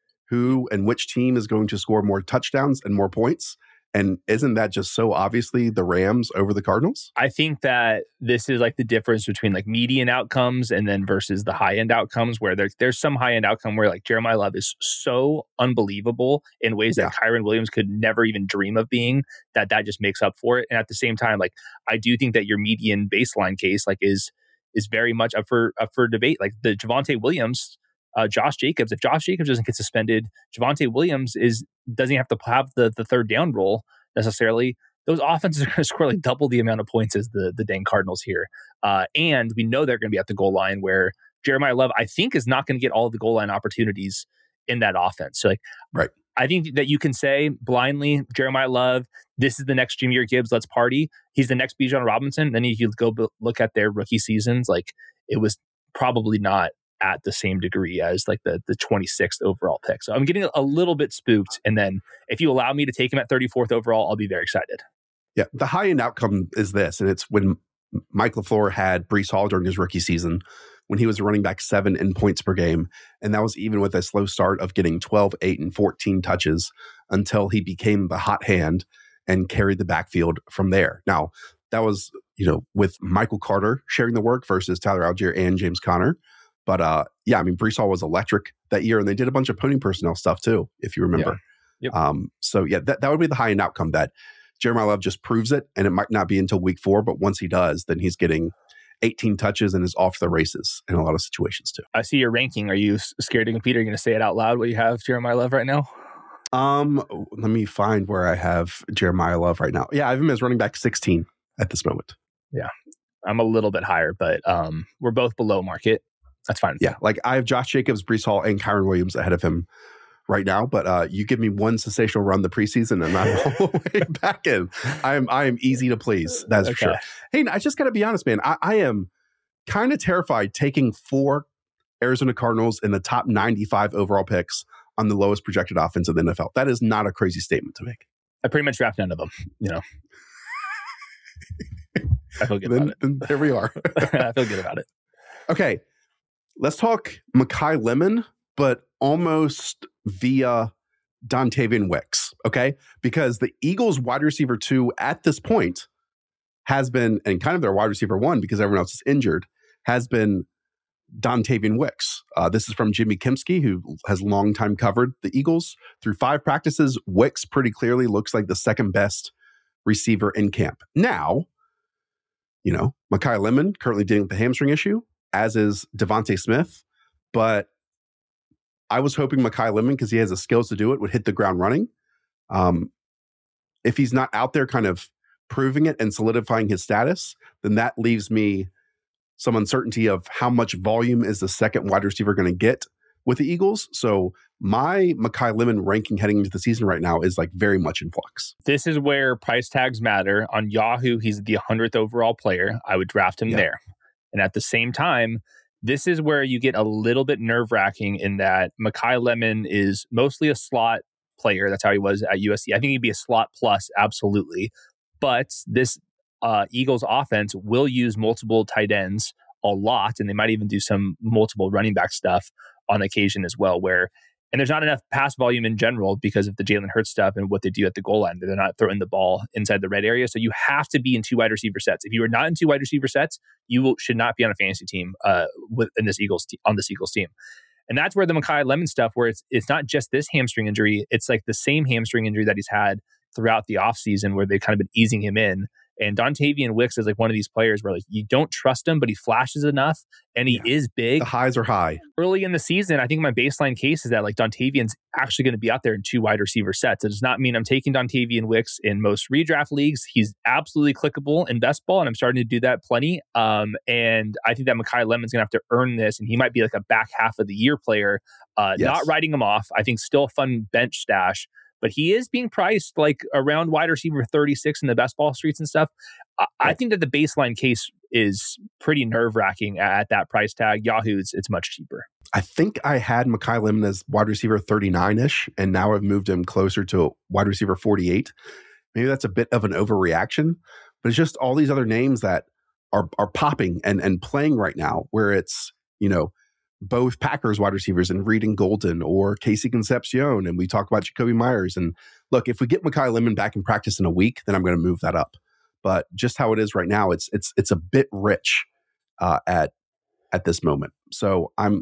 who and which team is going to score more touchdowns and more points? And isn't that just so obviously the Rams over the Cardinals? I think that this is like the difference between like median outcomes and then versus the high end outcomes, where there's some high end outcome where like Jeremiah Love is so unbelievable in ways that Kyren Williams could never even dream of being, that just makes up for it. And at the same time, like I do think that your median baseline case like is very much up for debate. Like the Javonte Williams, Josh Jacobs. If Josh Jacobs doesn't get suspended, Javonte Williams doesn't have to have the third down role necessarily. Those offenses are going to score like double the amount of points as the dang Cardinals here. And we know they're going to be at the goal line, where Jeremiah Love, I think, is not going to get all of the goal line opportunities in that offense. So like, right. I think that you can say blindly, Jeremiah Love, this is the next Jahmyr Gibbs, let's party. He's the next Bijan Robinson. Then you go look at their rookie seasons. Like, it was probably not at the same degree as like the 26th overall pick. So I'm getting a little bit spooked. And then if you allow me to take him at 34th overall, I'll be very excited. Yeah. The high end outcome is this, and it's when Mike LaFleur had Breece Hall during his rookie season, when he was running back 7 in points per game. And that was even with a slow start of getting 12, 8, and 14 touches until he became the hot hand and carried the backfield from there. Now, that was, with Michael Carter sharing the work versus Tyler Algier and James Conner. But Breece Hall was electric that year, and they did a bunch of pony personnel stuff too, if you remember. Yeah. Yep. So that would be the high end outcome, that Jeremiah Love just proves it, and it might not be until week 4, but once he does, then he's getting 18 touches and is off the races in a lot of situations too. I see your ranking. Are you scared to compete? Are you going to say it out loud what you have Jeremiah Love right now? Let me find where I have Jeremiah Love right now. Yeah, I have him as running back 16 at this moment. Yeah, I'm a little bit higher, but we're both below market. That's fine. Yeah, like I have Josh Jacobs, Breece Hall, and Kyron Williams ahead of him right now. But you give me one sensational run the preseason, and I'm all the way back in. I am easy to please. That's for sure. Hey, I just got to be honest, man. I am kind of terrified taking 4 Arizona Cardinals in the top 95 overall picks on the lowest projected offense in the NFL. That is not a crazy statement to make. I pretty much draft none of them. I feel good about it. Then there we are. I feel good about it. Okay. Let's talk Mekhi Lemon, but almost via Dontavian Wicks, okay? Because the Eagles wide receiver 2 at this point has been, and kind of their wide receiver 1 because everyone else is injured, has been Dontavian Wicks. This is from Jimmy Kempski, who has long time covered the Eagles. Through 5 practices, Wicks pretty clearly looks like the second best receiver in camp. Now, Mekhi Lemon currently dealing with the hamstring issue, as is Devontae Smith. But I was hoping Mekhi Lemon, because he has the skills to do it, would hit the ground running. If he's not out there kind of proving it and solidifying his status, then that leaves me some uncertainty of how much volume is the second wide receiver going to get with the Eagles. So my Mekhi Lemon ranking heading into the season right now is like very much in flux. This is where price tags matter. On Yahoo, he's the 100th overall player. I would draft him there. And at the same time, this is where you get a little bit nerve-wracking in that Mekhi Lemon is mostly a slot player. That's how he was at USC. I think he'd be a slot plus, absolutely. But this Eagles offense will use multiple tight ends a lot, and they might even do some multiple running back stuff on occasion as well, and there's not enough pass volume in general because of the Jalen Hurts stuff and what they do at the goal line. They're not throwing the ball inside the red area. So you have to be in 2 wide receiver sets. If you are not in 2 wide receiver sets, you should not be on a fantasy team on this Eagles team. And that's where the Mekhi Lemon stuff, where it's not just this hamstring injury, it's like the same hamstring injury that he's had throughout the offseason where they've kind of been easing him in. And Dontavian Wicks is like one of these players where like you don't trust him, but he flashes enough and he is big. The highs are high. Early in the season, I think my baseline case is that like Dontavian's actually going to be out there in 2 wide receiver sets. It does not mean I'm taking Dontavian Wicks in most redraft leagues. He's absolutely clickable in best ball, and I'm starting to do that plenty. And I think that Mekhi Lemon's going to have to earn this, and he might be like a back half of the year player. Not writing him off. I think still a fun bench stash. But he is being priced like around wide receiver 36 in the best ball streets and stuff. I think that the baseline case is pretty nerve-wracking at that price tag. Yahoo, it's much cheaper. I think I had Mekhi Lemon as wide receiver 39-ish, and now I've moved him closer to wide receiver 48. Maybe that's a bit of an overreaction, but it's just all these other names that are popping and playing right now, where it's, both Packers wide receivers and Reed and Golden or Casey Concepcion. And we talk about Jacoby Myers. And look, if we get Mekhi Lemon back in practice in a week, then I'm going to move that up. But just how it is right now, it's a bit rich at this moment. So I'm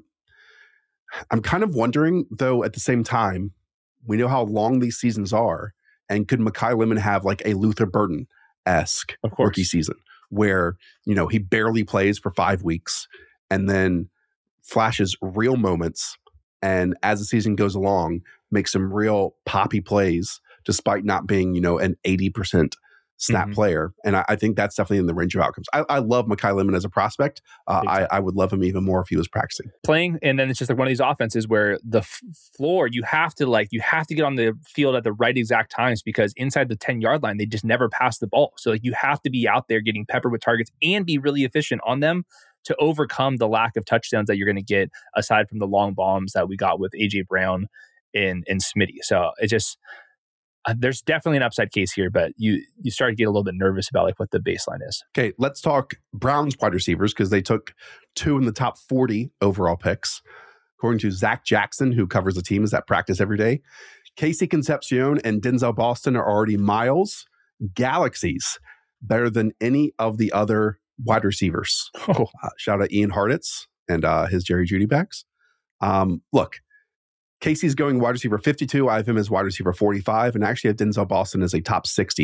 kind of wondering, though, at the same time, we know how long these seasons are. And could Mekhi Lemon have like a Luther Burden-esque rookie season where, he barely plays for 5 weeks and then flashes real moments, and as the season goes along, makes some real poppy plays despite not being, an 80% snap player. And I think that's definitely in the range of outcomes. I love Mekhi Lemon as a prospect. I would love him even more if he was practicing. Playing, and then it's just like one of these offenses where the floor, you have to get on the field at the right exact times, because inside the 10-yard line, they just never pass the ball. So like you have to be out there getting peppered with targets and be really efficient on them to overcome the lack of touchdowns that you're going to get aside from the long bombs that we got with A.J. Brown and Smitty. So it just, there's definitely an upside case here, but you start to get a little bit nervous about like what the baseline is. Okay, let's talk Browns wide receivers, because they took 2 in the top 40 overall picks. According to Zach Jackson, who covers the team, is at practice every day. Casey Concepcion and Denzel Boston are already miles, galaxies better than any of the other wide receivers. Shout out Ian Hartitz and his Jerry Jeudy backs. Look, Casey's going wide receiver 52. I have him as wide receiver 45, and actually have Denzel Boston as a top 60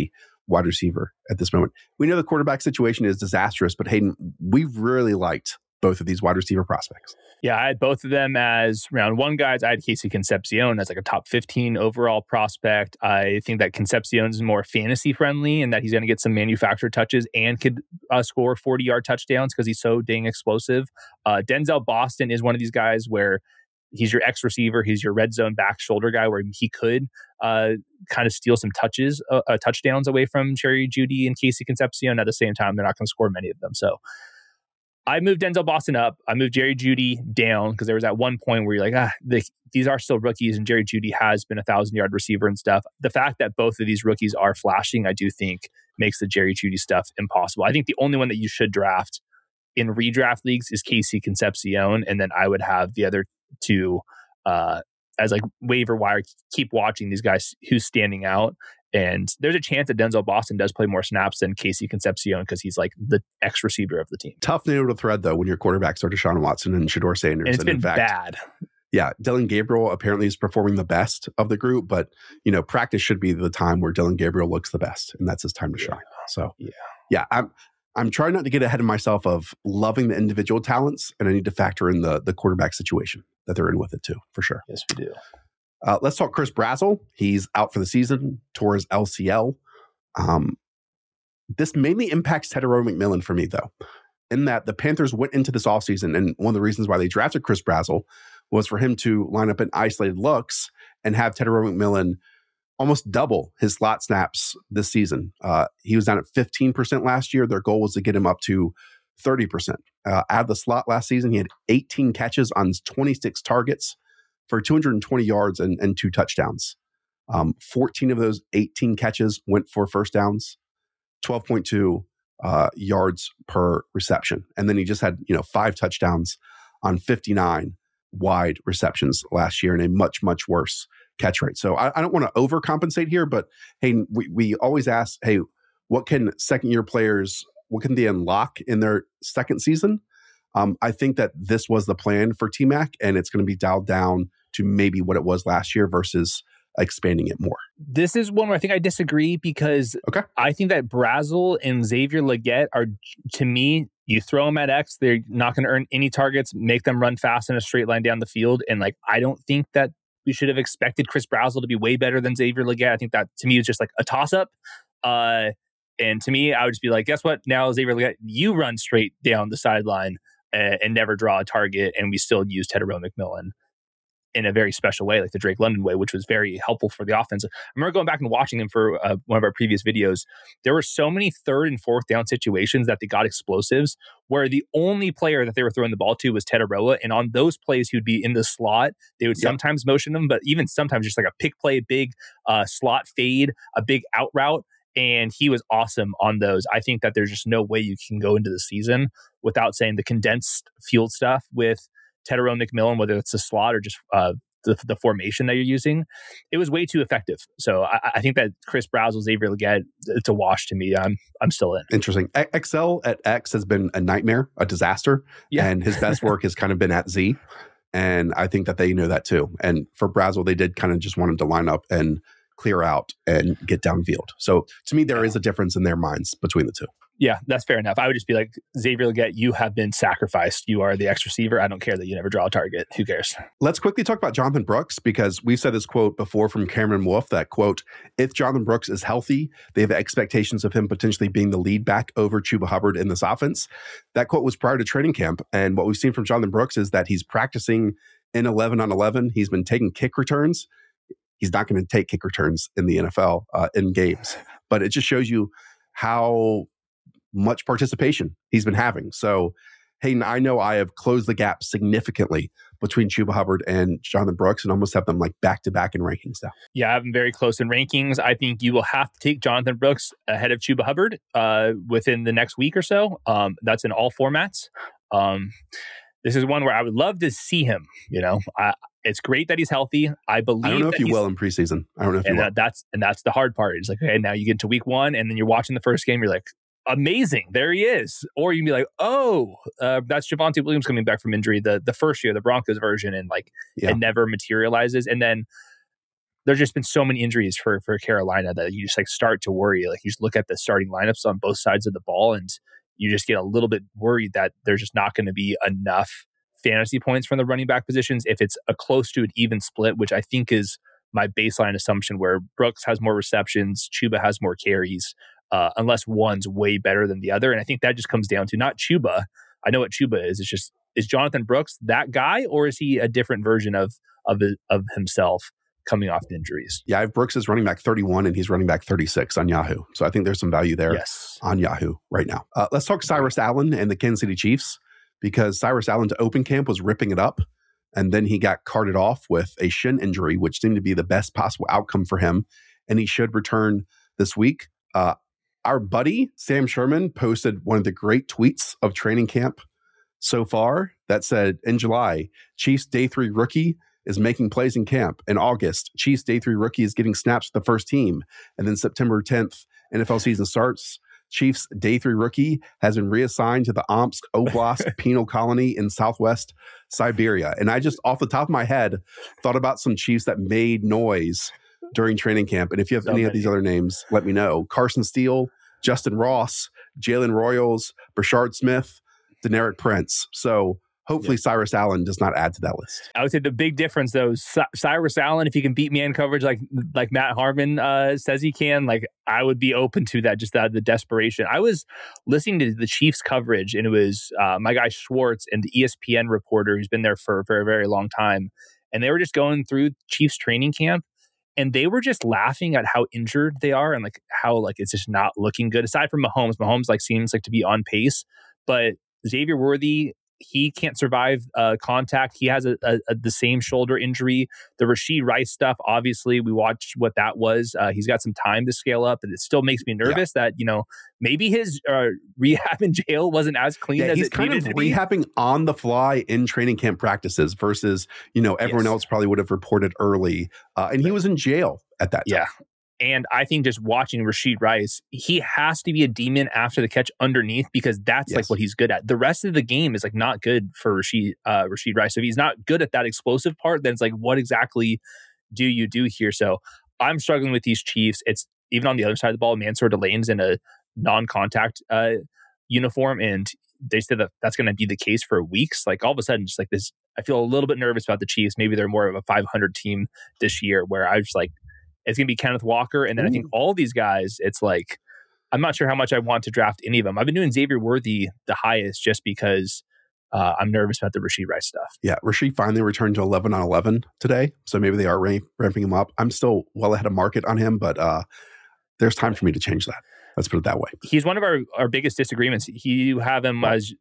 wide receiver at this moment. We know the quarterback situation is disastrous, but Hayden, we've really liked both of these wide receiver prospects. Yeah, I had both of them as round one guys. I had Casey Concepcion as like a top 15 overall prospect. I think that Concepcion is more fantasy friendly and that he's going to get some manufactured touches and could score 40-yard touchdowns because he's so dang explosive. Denzel Boston is one of these guys where he's your X receiver. He's your red zone back shoulder guy where he could kind of steal some touchdowns away from Jerry Jeudy and Casey Concepcion. At the same time, they're not going to score many of them. So I moved Denzel Boston up. I moved Jerry Jeudy down because there was at one point where you're like, these are still rookies, and Jerry Jeudy has been a 1,000-yard receiver and stuff. The fact that both of these rookies are flashing, I do think makes the Jerry Jeudy stuff impossible. I think the only one that you should draft in redraft leagues is Casey Concepcion, and then I would have the other two as like waiver wire. Keep watching these guys who's standing out. And there's a chance that Denzel Boston does play more snaps than Casey Concepcion because he's like the X receiver of the team. Tough needle to thread, though, when your quarterbacks are Deshaun Watson and Shedeur Sanders. And it's been bad. Yeah, Dylan Gabriel apparently is performing the best of the group, but, practice should be the time where Dylan Gabriel looks the best, and that's his time to shine. So, yeah, I'm trying not to get ahead of myself of loving the individual talents, and I need to factor in the quarterback situation that they're in with it, too, for sure. Yes, we do. Let's talk Chris Brazzell. He's out for the season, tore his LCL. This mainly impacts Tetairoa McMillan for me, though, in that the Panthers went into this offseason, and one of the reasons why they drafted Chris Brazzell was for him to line up in isolated looks and have Tetairoa McMillan almost double his slot snaps this season. He was down at 15% last year. Their goal was to get him up to 30%. Out of the slot last season, he had 18 catches on 26 targets for 220 yards and 2 touchdowns. 14 of those 18 catches went for first downs, 12.2 yards per reception. And then he just had, 5 touchdowns on 59 wide receptions last year and a much, much worse catch rate. So I don't want to overcompensate here, but hey, we always ask, hey, what can second-year players, what can they unlock in their second season? I think that this was the plan for T-Mac, and it's going to be dialed down to maybe what it was last year versus expanding it more. This is one where I think I disagree because I think that Brazzell and Xavier Legette are, to me, you throw them at X, they're not going to earn any targets, make them run fast in a straight line down the field. And I don't think that we should have expected Chris Brazzell to be way better than Xavier Legette. I think that, to me, is just like a toss-up. And to me, I would just be like, guess what? Now, Xavier Legette, you run straight down the sideline and never draw a target, and we still use Tetairoa McMillan in a very special way, like the Drake London way, which was very helpful for the offense. I remember going back and watching him for one of our previous videos. There were so many third and fourth down situations that they got explosives where the only player that they were throwing the ball to was Tetairoa. And on those plays, he would be in the slot. They would sometimes motion him, but even sometimes just like a pick play, big slot fade, a big out route. And he was awesome on those. I think that there's just no way you can go into the season without saying the condensed field stuff with Tetairoa McMillan, whether it's the slot or just the formation that you're using. It was way too effective. So I think that Chris Brazzell, Xavier Legette, it's a wash to me. I'm still in. Interesting. XL at X has been a nightmare, a disaster. Yeah. And his best work has kind of been at Z. And I think that they know that too. And for Brazzell, they did kind of just want him to line up and clear out and get downfield. So to me, there is a difference in their minds between the two. Yeah, that's fair enough. I would just be like, Xavier Legette, you have been sacrificed. You are the X receiver. I don't care that you never draw a target. Who cares? Let's quickly talk about Jonathan Brooks, because we've said this quote before from Cameron Wolf, that quote, if Jonathan Brooks is healthy, they have expectations of him potentially being the lead back over Chuba Hubbard in this offense. That quote was prior to training camp. And what we've seen from Jonathan Brooks is that he's practicing in 11 on 11. He's been taking kick returns. He's not going to take kick returns in the NFL in games, but it just shows you how much participation he's been having. So, Hayden, I know I have closed the gap significantly between Chuba Hubbard and Jonathan Brooks and almost have them like back-to-back in rankings now. Yeah, I have them very close in rankings. I think you will have to take Jonathan Brooks ahead of Chuba Hubbard within the next week or so. That's in all formats. This is one where I would love to see him. It's great that he's healthy. I believe. I don't know if he will in preseason. I don't know if he will. That's the hard part. It's like, okay, now you get to week 1, and then you're watching the first game. You're like, amazing, there he is. Or you can be like, oh, that's Javonte Williams coming back from injury the first year, the Broncos version, and it never materializes. And then there's just been so many injuries for Carolina that you just like start to worry. Like you just look at the starting lineups on both sides of the ball and you just get a little bit worried that there's just not going to be enough fantasy points from the running back positions if it's a close to an even split, which I think is my baseline assumption, where Brooks has more receptions, Chuba has more carries, unless one's way better than the other. And I think that just comes down to not Chuba. I know what Chuba is. It's just, is Jonathan Brooks that guy, or is he a different version of himself coming off injuries? Yeah, I have Brooks as running back 31 and he's running back 36 on Yahoo. So I think there's some value there on Yahoo right now. Let's talk Cyrus Allen and the Kansas City Chiefs, because Cyrus Allen to open camp was ripping it up. And then he got carted off with a shin injury, which seemed to be the best possible outcome for him. And he should return this week. Our buddy, Sam Sherman, posted one of the great tweets of training camp so far that said, in July, Chiefs Day 3 rookie is making plays in camp. In August, Chiefs Day 3 rookie is getting snaps with the first team. And then September 10th, NFL season starts. Chiefs Day 3 rookie has been reassigned to the Omsk Oblast Penal Colony in Southwest Siberia. And I just, off the top of my head, thought about some Chiefs that made noise during training camp. And if you have any of these other names, let me know. Carson Steele, Justin Ross, Jalen Royals, Brashard Smith, Deneric Prince. So hopefully Cyrus Allen does not add to that list. I would say the big difference, though, Cyrus Allen, if he can beat man coverage like Matt Harmon says he can, like I would be open to that, just out of the desperation. I was listening to the Chiefs coverage, and it was my guy Schwartz and the ESPN reporter who's been there for a very, very long time. And they were just going through Chiefs training camp, and they were just laughing at how injured they are and like how like it's just not looking good. Aside from Mahomes like seems like to be on pace, but Xavier Worthy, he can't survive contact. He has the same shoulder injury. The Rashee Rice stuff, obviously, we watched what that was. He's got some time to scale up, and it still makes me nervous that, you know, maybe his rehab in jail wasn't as clean as he's it kind needed of to be. rehabbing on the fly in training camp practices versus, you know, everyone else probably would have reported early. And he was in jail at that time. Yeah. And I think just watching Rashee Rice, he has to be a demon after the catch underneath, because that's like what he's good at. The rest of the game is like not good for Rashee Rice. So if he's not good at that explosive part, then it's like, what exactly do you do here? So I'm struggling with these Chiefs. It's even on the other side of the ball, Mansour Delane's in a non-contact uniform, and they said that that's going to be the case for weeks. Like all of a sudden, just like this, I feel a little bit nervous about the Chiefs. Maybe they're more of a 500 team this year, where I was like, it's going to be Kenneth Walker. And then I think all these guys, it's like, I'm not sure how much I want to draft any of them. I've been doing Xavier Worthy the highest just because I'm nervous about the Rashee Rice stuff. Yeah, Rashee finally returned to 11 on 11 today. So maybe they are ramping him up. I'm still well ahead of market on him, but there's time for me to change that. Let's put it that way. He's one of our biggest disagreements. You have him as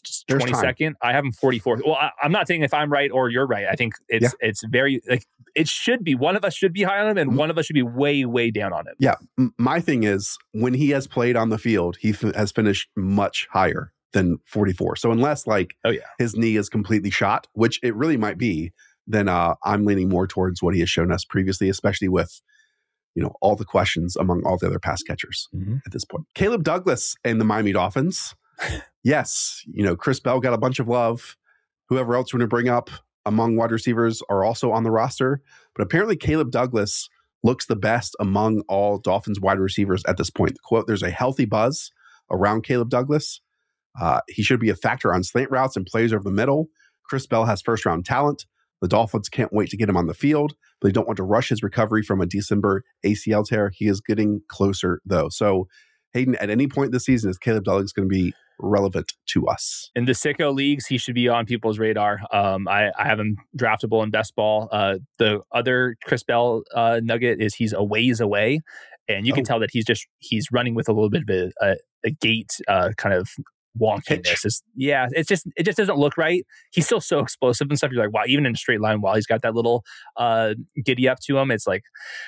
22nd. I have him 44th. Well, I'm not saying if I'm right or you're right. I think it's very like it should be. One of us should be high on him, and one of us should be way, way down on him. Yeah, my thing is when he has played on the field, he has finished much higher than 44. So unless like his knee is completely shot, which it really might be, then I'm leaning more towards what he has shown us previously, especially with, you know, all the questions among all the other pass catchers at this point. Caleb Douglas and the Miami Dolphins. Yes, you know, Chris Bell got a bunch of love. Whoever else we're going to bring up among wide receivers are also on the roster. But apparently Caleb Douglas looks the best among all Dolphins wide receivers at this point. Quote, there's a healthy buzz around Caleb Douglas. He should be a factor on slant routes and plays over the middle. Chris Bell has first-round talent. The Dolphins can't wait to get him on the field, but they don't want to rush his recovery from a December ACL tear. He is getting closer, though. So, Hayden, at any point this season, is Caleb Douglas going to be relevant to us? In the sicko leagues, he should be on people's radar. I have him draftable in best ball. The other Chris Bell nugget is he's a ways away, and you can tell that he's running with a little bit of a gait kind of wonkiness. It just doesn't look right. He's still so explosive and stuff. You're like, wow, even in a straight line, while he's got that little giddy up to him, it's like,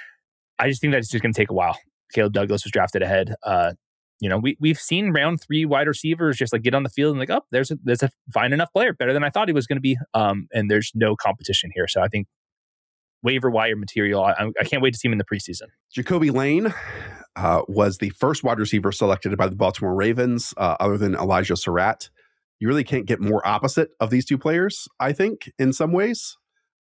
I just think that it's just going to take a while. Caleb Douglas was drafted ahead. You know, we've seen round 3 wide receivers just like get on the field and like, oh, there's a fine enough player, better than I thought he was going to be. And there's no competition here. So I think waiver wire material. I can't wait to see him in the preseason. Jacoby Lane was the first wide receiver selected by the Baltimore Ravens, other than Elijah Surratt. You really can't get more opposite of these two players, I think, in some ways.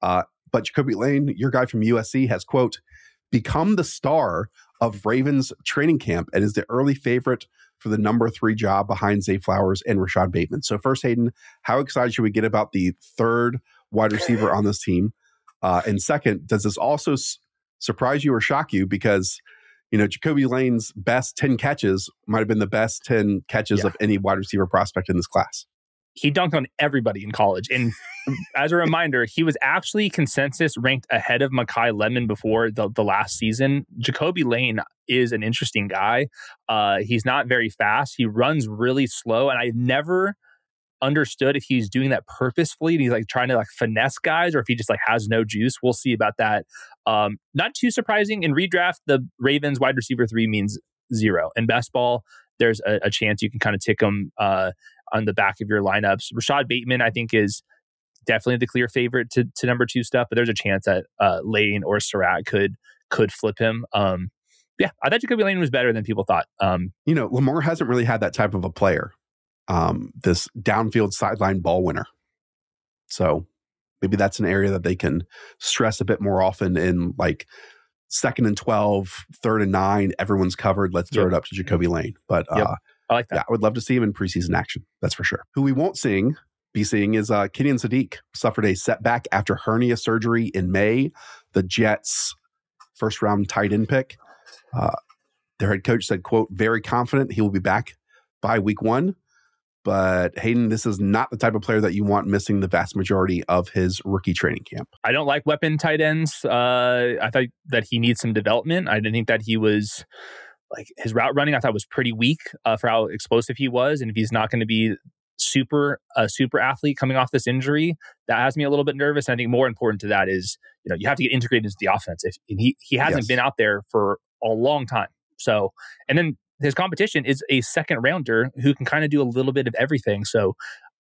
But Jacoby Lane, your guy from USC, has, quote, become the star of Ravens training camp and is the early favorite for the number 3 job behind Zay Flowers and Rashad Bateman. So first, Hayden, how excited should we get about the third wide receiver on this team? And second, does this also surprise you or shock you? Because, Jacoby Lane's best 10 catches might have been the best 10 catches of any wide receiver prospect in this class. He dunked on everybody in college. And as a reminder, he was actually consensus ranked ahead of Mekhi Lemon before the last season. Jacoby Lane is an interesting guy. He's not very fast. He runs really slow. And I never understood if he's doing that purposefully and he's like trying to like finesse guys or if he just like has no juice. We'll see about that. Not too surprising. In redraft, the Ravens wide receiver 3 means 0. In best ball, there's a chance you can kind of tick him on the back of your lineups. Rashad Bateman, I think, is definitely the clear favorite to number 2 stuff, but there's a chance that Lane or Surratt could flip him. I thought Jacoby Lane was better than people thought. Lamar hasn't really had that type of a player, this downfield sideline ball winner. So maybe that's an area that they can stress a bit more often in like 2nd and 12, 3rd and 9, everyone's covered. Let's throw it up to Jacoby Lane. But I like that. Yeah, I would love to see him in preseason action. That's for sure. Who we won't be seeing is Kenyon Sadiq. Suffered a setback after hernia surgery in May. The Jets' first-round tight end pick. Their head coach said, quote, very confident he will be back by week 1. But Hayden, this is not the type of player that you want missing the vast majority of his rookie training camp. I don't like weapon tight ends. I thought that he needs some development. I didn't think that he was... like his route running, I thought was pretty weak for how explosive he was. And if he's not going to be a super athlete coming off this injury, that has me a little bit nervous. And I think more important to that is, you have to get integrated into the offense. He hasn't been out there for a long time. So, and then his competition is a second rounder who can kind of do a little bit of everything. So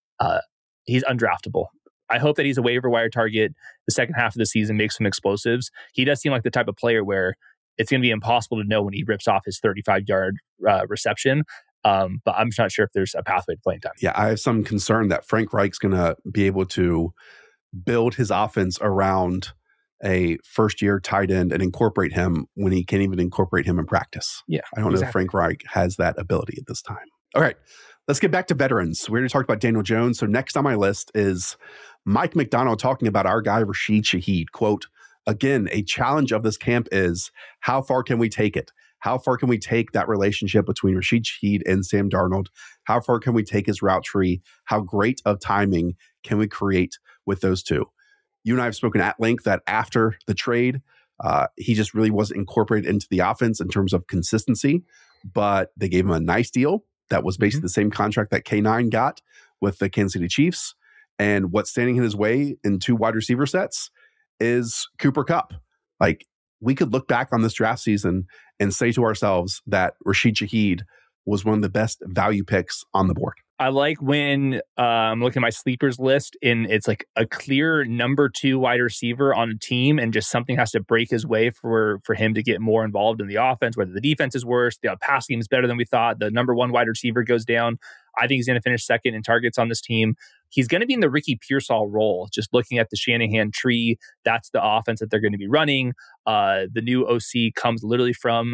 he's undraftable. I hope that he's a waiver wire target the second half of the season, makes some explosives. He does seem like the type of player where it's going to be impossible to know when he rips off his 35-yard reception. But I'm just not sure if there's a pathway to playing time. Yeah, I have some concern that Frank Reich's going to be able to build his offense around a first-year tight end and incorporate him when he can't even incorporate him in practice. Yeah, I don't know if Frank Reich has that ability at this time. All right, let's get back to veterans. We already talked about Daniel Jones. So next on my list is Mike McDonald talking about our guy, Rashid Shaheed. Quote, again, a challenge of this camp is how far can we take it? How far can we take that relationship between Rashid Shaheed and Sam Darnold? How far can we take his route tree? How great of timing can we create with those two? You and I have spoken at length that after the trade, he just really wasn't incorporated into the offense in terms of consistency, but they gave him a nice deal that was basically the same contract that K9 got with the Kansas City Chiefs. And what's standing in his way in 2 wide receiver sets is Cooper Kupp. Like, we could look back on this draft season and say to ourselves that Rashid Shaheed was one of the best value picks on the board. I like when I'm looking at my sleepers list and it's like a clear number 2 wide receiver on a team and just something has to break his way for him to get more involved in the offense, whether the defense is worse, the pass game is better than we thought, the number 1 wide receiver goes down. I think he's going to finish second in targets on this team. He's going to be in the Ricky Pearsall role, just looking at the Shanahan tree. That's the offense that they're going to be running. The new OC comes literally from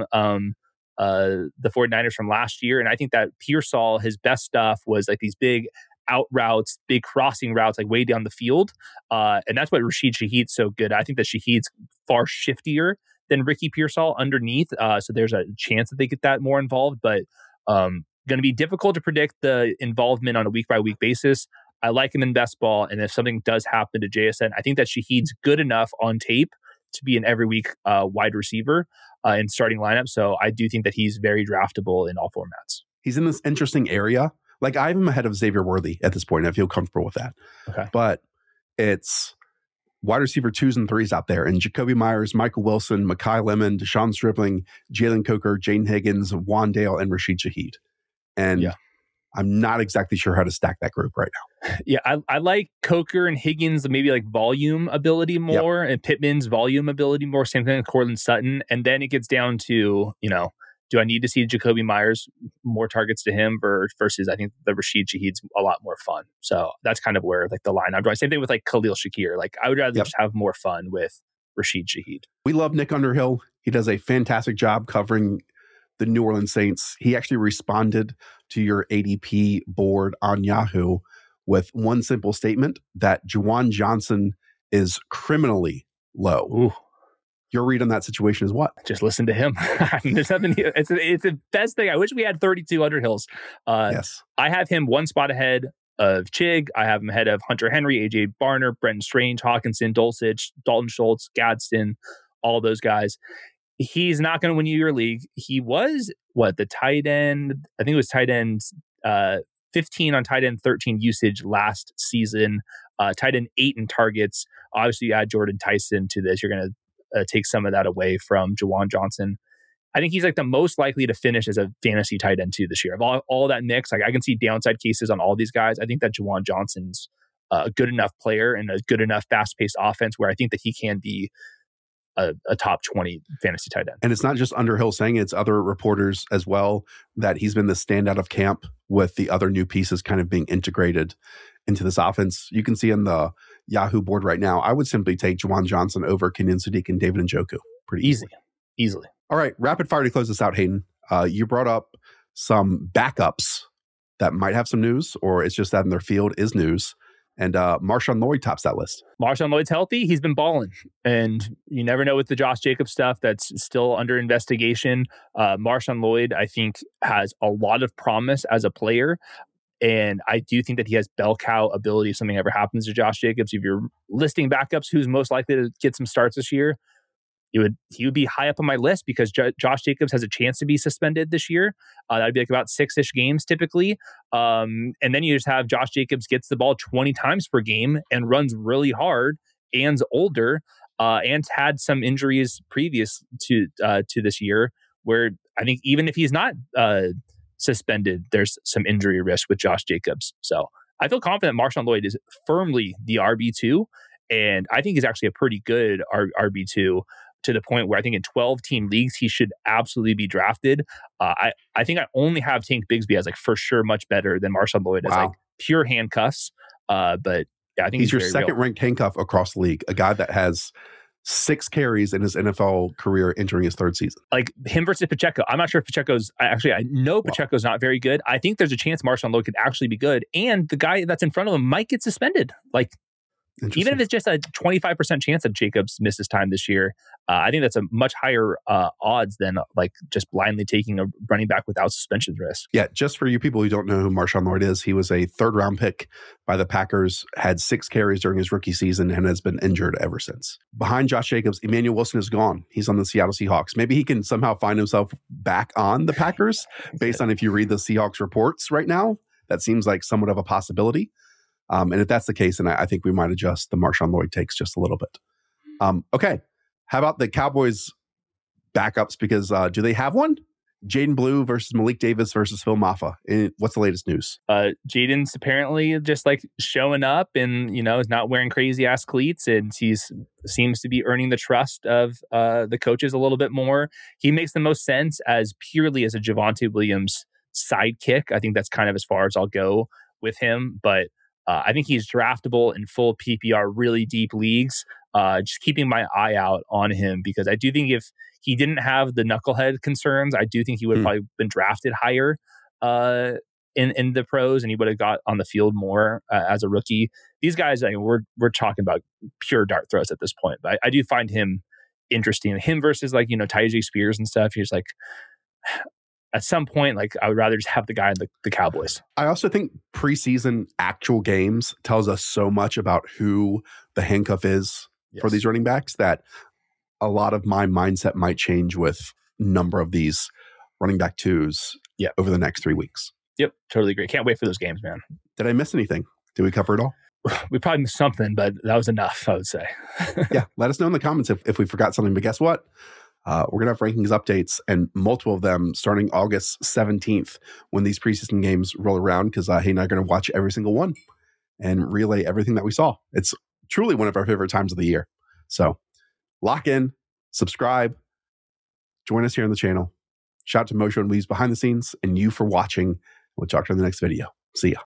the 49ers from last year. And I think that Pearsall, his best stuff was like these big out routes, big crossing routes, like way down the field. And that's what Rashid Shaheed's so good. I think that Shaheed's far shiftier than Ricky Pearsall underneath. So there's a chance that they get that more involved, but going to be difficult to predict the involvement on a week-by-week basis. I like him in best ball, and if something does happen to JSN, I think that Shaheed's good enough on tape to be an every week wide receiver in starting lineup. So I do think that he's very draftable in all formats. He's in this interesting area. Like, I have him ahead of Xavier Worthy at this point. I feel comfortable with that. Okay. But it's wide receiver 2s and 3s out there. And Jacoby Myers, Michael Wilson, Mekhi Lemon, Deshaun Stripling, Jalen Coker, Jaden Higgins, Wandale, and Rashid Shaheed. And I'm not exactly sure how to stack that group right now. Yeah, I like Coker and Higgins, maybe like volume ability more, and Pittman's volume ability more. Same thing with Cortland Sutton. And then it gets down to, do Do I need to see Jacoby Myers more targets to him versus I think the Rashid Shaheed's a lot more fun. So that's kind of where like the line I'm drawing. Same thing with like Khalil Shakir. Like I would rather just have more fun with Rashid Shaheed. We love Nick Underhill. He does a fantastic job covering the New Orleans Saints. He actually responded to your ADP board on Yahoo with one simple statement that Juwan Johnson is criminally low. Ooh. Your read on that situation is what? Just listen to him. I mean, there's nothing. It's the best thing. I wish we had 32 Underhills. Yes. I have him one spot ahead of Chig. I have him ahead of Hunter Henry, AJ Barner, Brenton Strange, Hawkinson, Dulcich, Dalton Schultz, Gadsden, all those guys. He's not going to win you your league. He was the tight end? I think it was tight end 15 on tight end 13 usage last season. Tight end 8 in targets. Obviously, you add Jordan Tyson to this. You're going to take some of that away from Juwan Johnson. I think he's like the most likely to finish as a fantasy tight end too this year. Of all that mix, like I can see downside cases on all these guys. I think that Juwan Johnson's a good enough player and a good enough fast-paced offense where I think that he can be a top 20 fantasy tight end. And it's not just Underhill saying it, it's other reporters as well, that he's been the standout of camp with the other new pieces kind of being integrated into this offense. You can see in the Yahoo board right now, I would simply take Juwan Johnson over Kenyon Sadiq and David Njoku. Pretty easily. All right, rapid fire to close this out, Hayden. You brought up some backups that might have some news, or it's just that in their field is news. And Marshawn Lloyd tops that list. Marshawn Lloyd's healthy. He's been balling. And you never know with the Josh Jacobs stuff that's still under investigation. Marshawn Lloyd, I think, has a lot of promise as a player. And I do think that he has bell cow ability if something ever happens to Josh Jacobs. If you're listing backups, who's most likely to get some starts this year, he would be high up on my list because Josh Jacobs has a chance to be suspended this year. That'd be like about 6-ish games typically. And then you just have Josh Jacobs gets the ball 20 times per game and runs really hard and's older and had some injuries previous to this year where I think even if he's not suspended, there's some injury risk with Josh Jacobs. So I feel confident Marshawn Lloyd is firmly the RB2. And I think he's actually a pretty good RB2. To the point where I think in 12-team leagues, he should absolutely be drafted. I think I only have Tank Bigsby as like for sure much better than Marshawn Lloyd as like pure handcuffs. But yeah, I think he's your second ranked handcuff across the league, a guy that has 6 carries in his NFL career entering his 3rd season. Like him versus Pacheco. I'm not sure if Pacheco's, I know Pacheco's not very good. I think there's a chance Marshawn Lloyd could actually be good. And the guy that's in front of him might get suspended. Like, even if it's just a 25% chance that Jacobs misses time this year, I think that's a much higher odds than like just blindly taking a running back without suspension risk. Yeah, just for you people who don't know who Marshawn Lloyd is, he was a 3rd-round pick by the Packers, had 6 carries during his rookie season, and has been injured ever since. Behind Josh Jacobs, Emmanuel Wilson is gone. He's on the Seattle Seahawks. Maybe he can somehow find himself back on the Packers based on if you read the Seahawks reports right now. That seems like somewhat of a possibility. And if that's the case, then I think we might adjust the Marshawn Lloyd takes just a little bit. Okay. How about the Cowboys backups? Because do they have one? Jaden Blue versus Malik Davis versus Phil Maffa. What's the latest news? Jaden's apparently just like showing up and, is not wearing crazy ass cleats. And seems to be earning the trust of the coaches a little bit more. He makes the most sense purely as a Javonte Williams sidekick. I think that's kind of as far as I'll go with him. But I think he's draftable in full PPR, really deep leagues. Just keeping my eye out on him because I do think if he didn't have the knucklehead concerns, I do think he would have probably been drafted higher in the pros, and he would have got on the field more as a rookie. These guys, we're talking about pure dart throws at this point, but I do find him interesting. Him versus Tyjae Spears and stuff. He's like, at some point, I would rather just have the guy in the Cowboys. I also think preseason actual games tells us so much about who the handcuff is for these running backs that a lot of my mindset might change with number of these running back 2s over the next 3 weeks. Yep, totally agree. Can't wait for those games, man. Did I miss anything? Did we cover it all? We probably missed something, but that was enough, I would say. Yeah, let us know in the comments if we forgot something. But guess what? We're going to have rankings updates and multiple of them starting August 17th when these preseason games roll around because Hayden and I are going to watch every single one and relay everything that we saw. It's truly one of our favorite times of the year. So lock in, subscribe, join us here on the channel, Shout out to Mojo and Weaves behind the scenes and you for watching. We'll talk to you in the next video. See ya.